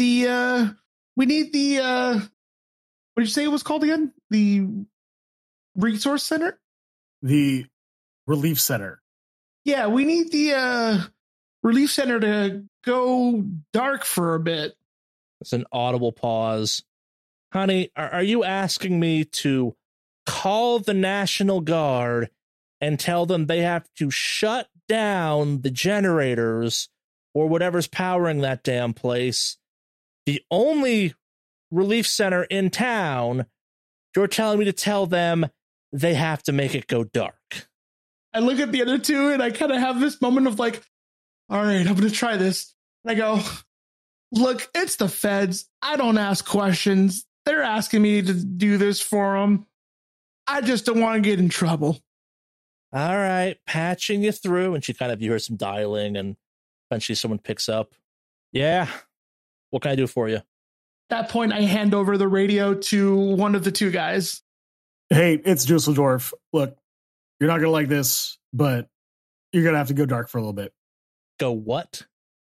we need the what did you say it was called again? The resource center? The relief center. Yeah, we need the relief center to go dark for a bit. It's an audible pause. Honey, are you asking me to call the National Guard and tell them they have to shut down the generators or whatever's powering that damn place? The only relief center in town, you're telling me to tell them they have to make it go dark. I look at the other two and I kind of have this moment of like, all right, I'm going to try this. And I go, look, it's the feds. I don't ask questions. They're asking me to do this for them. I just don't want to get in trouble. All right, patching you through. And you hear some dialing, and eventually someone picks up. Yeah, what can I do for you? At that point, I hand over the radio to one of the two guys. Hey, it's Dusseldorf. Look, you're not going to like this, but you're going to have to go dark for a little bit. Go what?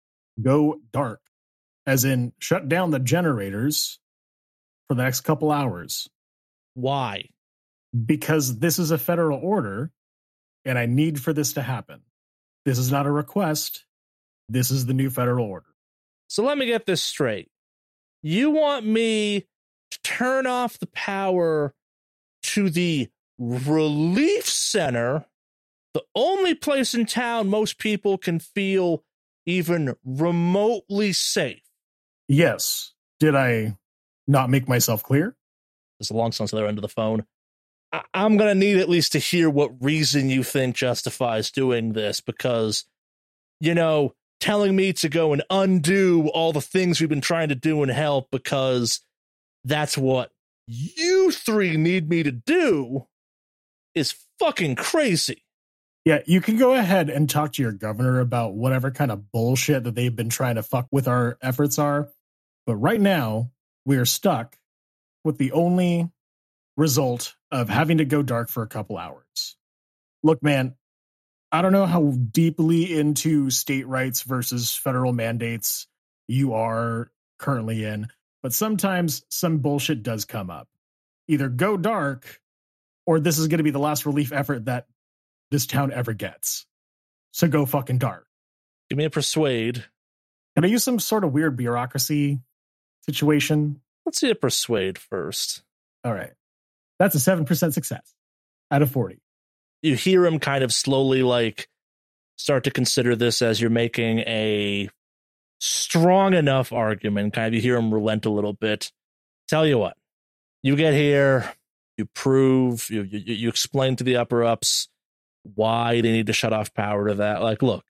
Go dark. As in, shut down the generators for the next couple hours. Why? Because this is a federal order, and I need for this to happen. This is not a request. This is the new federal order. So let me get this straight. You want me to turn off the power to the relief center, the only place in town most people can feel even remotely safe? Yes. Did I not make myself clear? There's a long silence at the other end of the phone. I'm going to need at least to hear what reason you think justifies doing this, because, you know, telling me to go and undo all the things we've been trying to do and help because that's what you three need me to do is fucking crazy. Yeah, you can go ahead and talk to your governor about whatever kind of bullshit that they've been trying to fuck with our efforts are. But right now, we are stuck with the only result of having to go dark for a couple hours. Look, man, I don't know how deeply into state rights versus federal mandates you are currently in, but sometimes some bullshit does come up. Either go dark, or this is going to be the last relief effort that this town ever gets. So go fucking dark. Give me a persuade. Can I use some sort of weird bureaucracy situation? Let's see a persuade first. All right. That's a 7% success out of 40. You hear him kind of slowly like start to consider this as you're making a strong enough argument. Kind of you hear him relent a little bit. Tell you what, you get here, you prove, you explain to the upper ups why they need to shut off power to that. Like, look,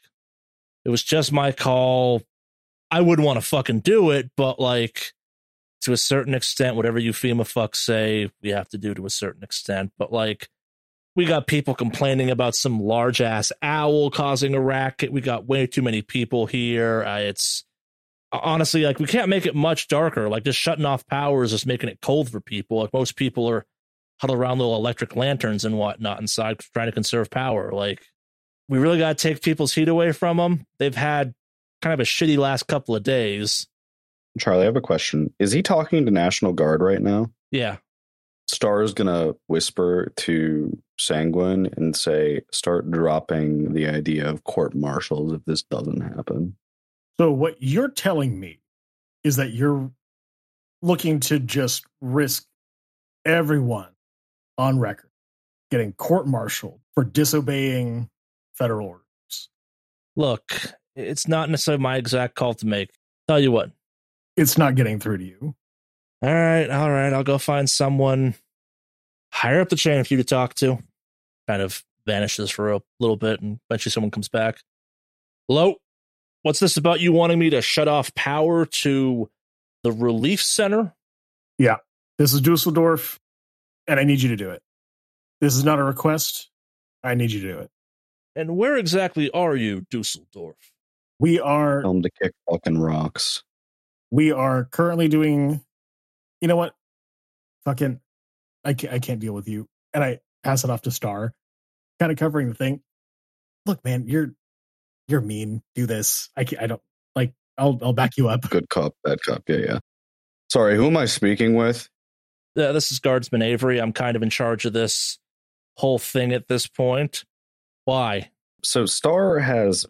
it was just my call. I wouldn't want to fucking do it, but like to a certain extent, whatever you FEMA fucks say, we have to do to a certain extent. But like, we got people complaining about some large ass owl causing a racket. We got way too many people here. It's honestly, like, we can't make it much darker. Like, just shutting off power is just making it cold for people. Like, most people are huddled around little electric lanterns and whatnot inside trying to conserve power. Like, we really got to take people's heat away from them. They've had kind of a shitty last couple of days. Charlie, I have a question. Is he talking to National Guard right now? Yeah. Star is going to whisper to Sanguine and say, start dropping the idea of court martials if this doesn't happen. So what you're telling me is that you're looking to just risk everyone on record getting court-martialed for disobeying federal orders. Look, it's not necessarily my exact call to make. Tell you what. It's not getting through to you. All right. I'll go find someone higher up the chain for you to talk to. Kind of vanishes for a little bit, and eventually someone comes back. Hello? What's this about you wanting me to shut off power to the relief center? Yeah. This is Dusseldorf, and I need you to do it. This is not a request. I need you to do it. And where exactly are you, Dusseldorf? We are... Tell him to kick fucking rocks. We are currently doing... You know what? Fucking... I can't deal with you. And I pass it off to Star, kind of covering the thing. Look, man, you're mean. Do this. I don't... Like, I'll back you up. Good cop, bad cop. Yeah. Sorry, who am I speaking with? This is Guardsman Avery. I'm kind of in charge of this whole thing at this point. Why? So Star has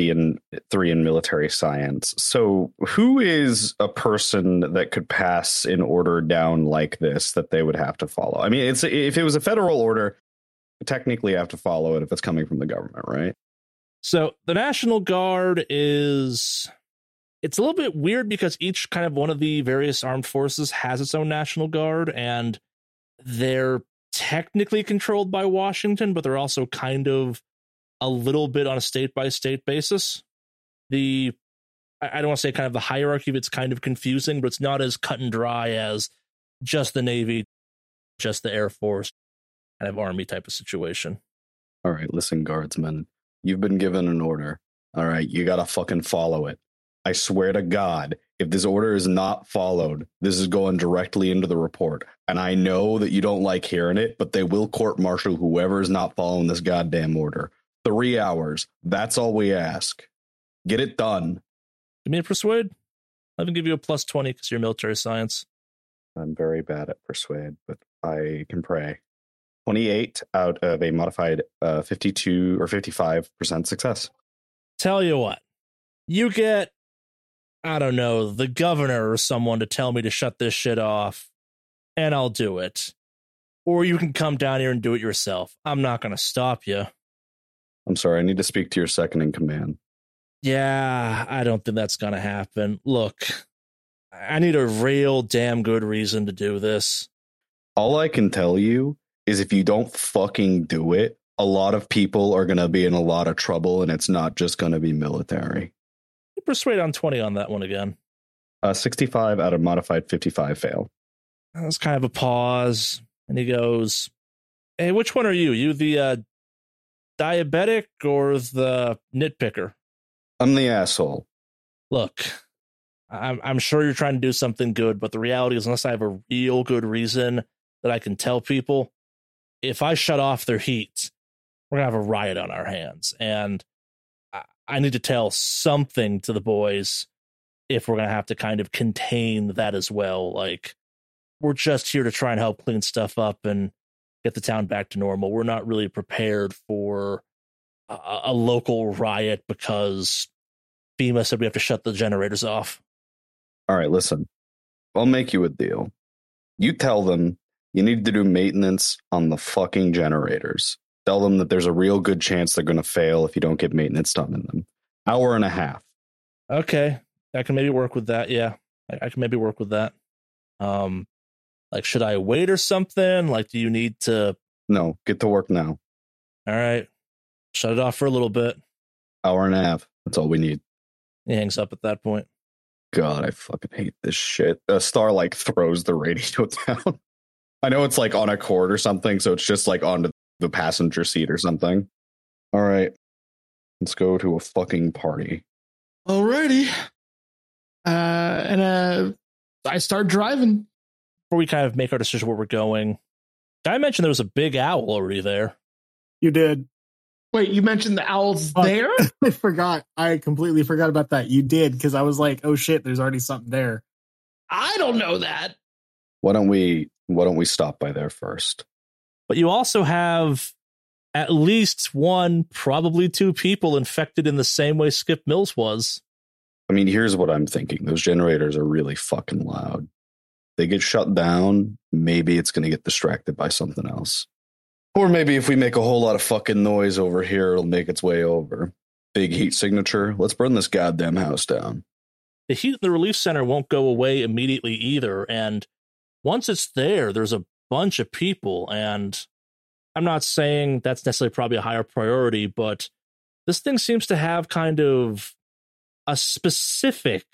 53 in military science. So who is a person that could pass an order down like this that they would have to follow? I mean, if it was a federal order, technically you have to follow it if it's coming from the government, right? So the National Guard is... It's a little bit weird because each kind of one of the various armed forces has its own National Guard, and they're technically controlled by Washington, but they're also kind of a little bit on a state-by-state basis. I don't want to say kind of the hierarchy of it's kind of confusing, but it's not as cut and dry as just the Navy, just the Air Force, kind of Army type of situation. All right, listen, Guardsmen. You've been given an order. All right, you gotta fucking follow it. I swear to God, if this order is not followed, this is going directly into the report. And I know that you don't like hearing it, but they will court-martial whoever is not following this goddamn order. 3 hours. That's all we ask. Get it done. Give me a persuade. I'm going to give you a plus 20 because you're military science. I'm very bad at persuade, but I can pray. 28 out of a modified 52 or 55% success. Tell you what. You get, I don't know, the governor or someone to tell me to shut this shit off, and I'll do it. Or you can come down here and do it yourself. I'm not going to stop you. I'm sorry, I need to speak to your second in command. Yeah, I don't think that's going to happen. Look, I need a real damn good reason to do this. All I can tell you is if you don't fucking do it, a lot of people are going to be in a lot of trouble, and it's not just going to be military. Persuade on 20 on that one again. 65 out of modified 55 fail. That's kind of a pause, and he goes, hey, which one are you? You the diabetic or the nitpicker? I'm the asshole. Look, I'm sure you're trying to do something good, but the reality is unless I have a real good reason that I can tell people, if I shut off their heat, we're going to have a riot on our hands. And I need to tell something to the boys if we're going to have to kind of contain that as well. Like, we're just here to try and help clean stuff up and get the town back to normal. We're not really prepared for a local riot because FEMA said we have to shut the generators off. All right, listen. I'll make you a deal. You tell them you need to do maintenance on the fucking generators. Tell them that there's a real good chance they're going to fail if you don't get maintenance done in them. Hour and a half. Okay. I can maybe work with that. Yeah. I can maybe work with that. Like, should I wait or something? Like, do you need to... No, get to work now. All right. Shut it off for a little bit. Hour and a half. That's all we need. He hangs up at that point. God, I fucking hate this shit. Star, like, throws the radio down. I know it's, like, on a cord or something, so it's just, like, onto the passenger seat or something. All right. Let's go to a fucking party. Alrighty. And I start driving. Before we kind of make our decision where we're going, I mentioned there was a big owl already there. You did. Wait, you mentioned the owl's Fuck. there? I forgot. I completely forgot about that. You did, because I was like, oh shit, there's already something there. I don't know that. Why don't we stop by there first? But you also have at least one, probably two people infected in the same way Skip Mills was. I mean, here's what I'm thinking. Those generators are really fucking loud. They get shut down, maybe it's going to get distracted by something else. Or maybe if we make a whole lot of fucking noise over here, it'll make its way over. Big heat signature. Let's burn this goddamn house down. The heat in the relief center won't go away immediately either. And once it's there, there's a bunch of people. And I'm not saying that's necessarily probably a higher priority, but this thing seems to have kind of a specific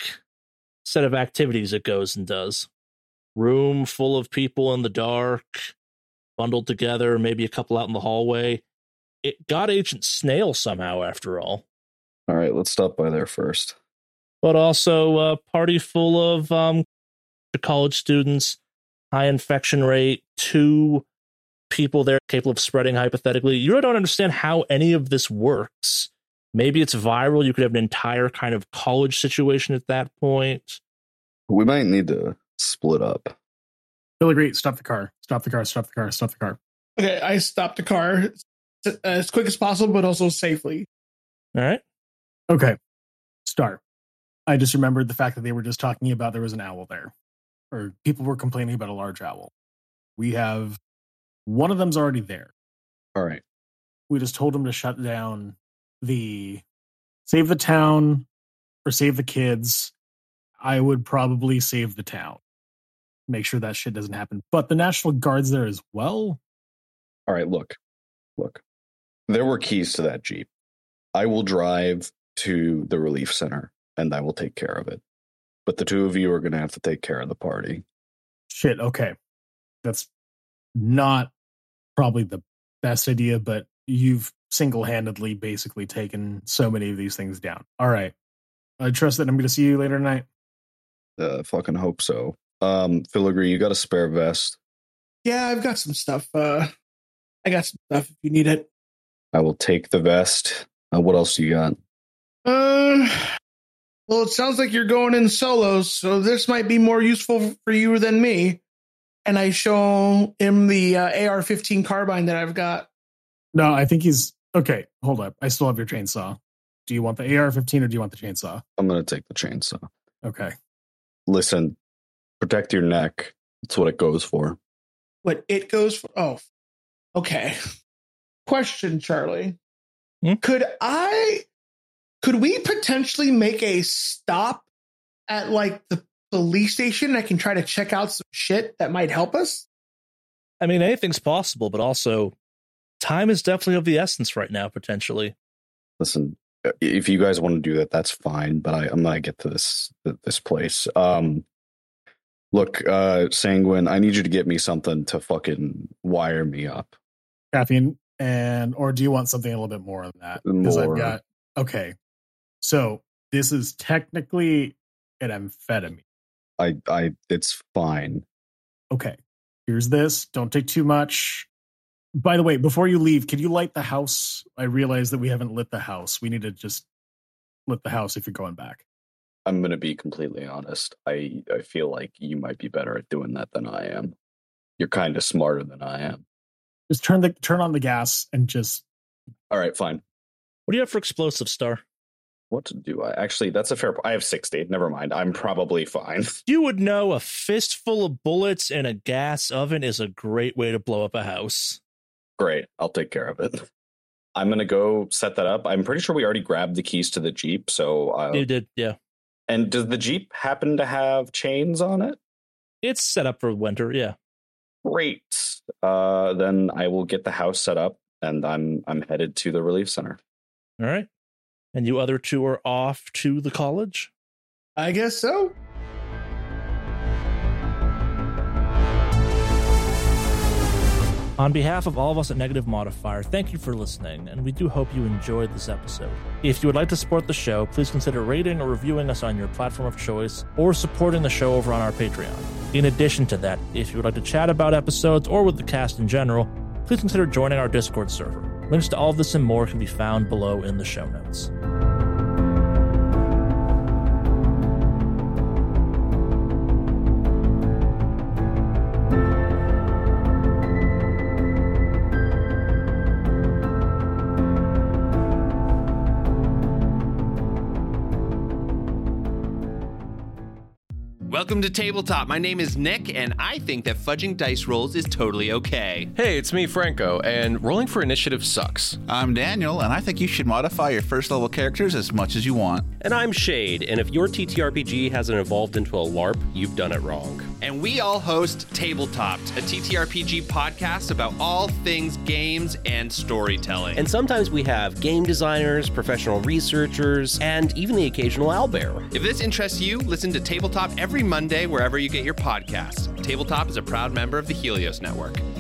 set of activities it goes and does. Room full of people in the dark, bundled together, maybe a couple out in the hallway. It got Agent Snail somehow, after all. All right, let's stop by there first. But also a party full of college students, high infection rate, 2 people there capable of spreading hypothetically. You really don't understand how any of this works. Maybe it's viral. You could have an entire kind of college situation at that point. We might need to split up. Filigree, stop the car. Stop the car. Stop the car. Stop the car. Okay, I stopped the car as quick as possible, but also safely. All right. Okay. Start. I just remembered the fact that they were just talking about there was an owl there. Or people were complaining about a large owl. We have... one of them's already there. All right. We just told him to shut down the... save the town or save the kids. I would probably save the town. Make sure that shit doesn't happen. But the National Guard's there as well. All right, look. There were keys to that Jeep. I will drive to the relief center and I will take care of it. But the 2 of you are going to have to take care of the party. Shit, okay. That's not probably the best idea, but you've single-handedly basically taken so many of these things down. All right. I trust that I'm going to see you later tonight. Fucking hope so. Filigree, you got a spare vest? Yeah, I've got some stuff. I got some stuff if you need it. I will take the vest. What else do you got? Well, it sounds like you're going in solos, so this might be more useful for you than me. And I show him the AR-15 carbine that I've got. No, I think he's... okay, hold up. I still have your chainsaw. Do you want the AR-15 or do you want the chainsaw? I'm going to take the chainsaw. Okay. Listen, protect your neck. That's what it goes for. What it goes for? Oh, okay. Question, Charlie. Could we potentially make a stop at like the police station? I can try to check out some shit that might help us. I mean, anything's possible, but also time is definitely of the essence right now, potentially. Listen, if you guys want to do that, that's fine. But I'm gonna get to this place. Look, Sanguine, I need you to get me something to fucking wire me up. Caffeine, or do you want something a little bit more than that? Because I've got... okay. So this is technically an amphetamine. It's fine. Okay. Here's this. Don't take too much. By the way, before you leave, can you light the house? I realize that we haven't lit the house. We need to just lit the house if you're going back. I'm going to be completely honest. I feel like you might be better at doing that than I am. You're kind of smarter than I am. Just turn on the gas and just... all right, fine. What do you have for explosives, Star? What do I? Actually, that's a fair point. I have 60. Never mind. I'm probably fine. You would know a fistful of bullets in a gas oven is a great way to blow up a house. Great. I'll take care of it. I'm going to go set that up. I'm pretty sure we already grabbed the keys to the Jeep. So you did, yeah. And does the Jeep happen to have chains on it? It's set up for winter, yeah. Great. Then I will get the house set up and I'm headed to the relief center. All right. And you other two are off to the college? I guess so. On behalf of all of us at Negative Modifier, thank you for listening, and we do hope you enjoyed this episode. If you would like to support the show, please consider rating or reviewing us on your platform of choice, or supporting the show over on our Patreon. In addition to that, if you would like to chat about episodes or with the cast in general, please consider joining our Discord server. Links to all of this and more can be found below in the show notes. Welcome to Tabletop. My name is Nick, and I think that fudging dice rolls is totally okay. Hey, it's me, Franco, and rolling for initiative sucks. I'm Daniel, and I think you should modify your first level characters as much as you want. And I'm Shade, and if your TTRPG hasn't evolved into a LARP, you've done it wrong. And we all host Tabletopped, a TTRPG podcast about all things games and storytelling. And sometimes we have game designers, professional researchers, and even the occasional owlbear. If this interests you, listen to Tabletop every Monday wherever you get your podcasts. Tabletop is a proud member of the Helios Network.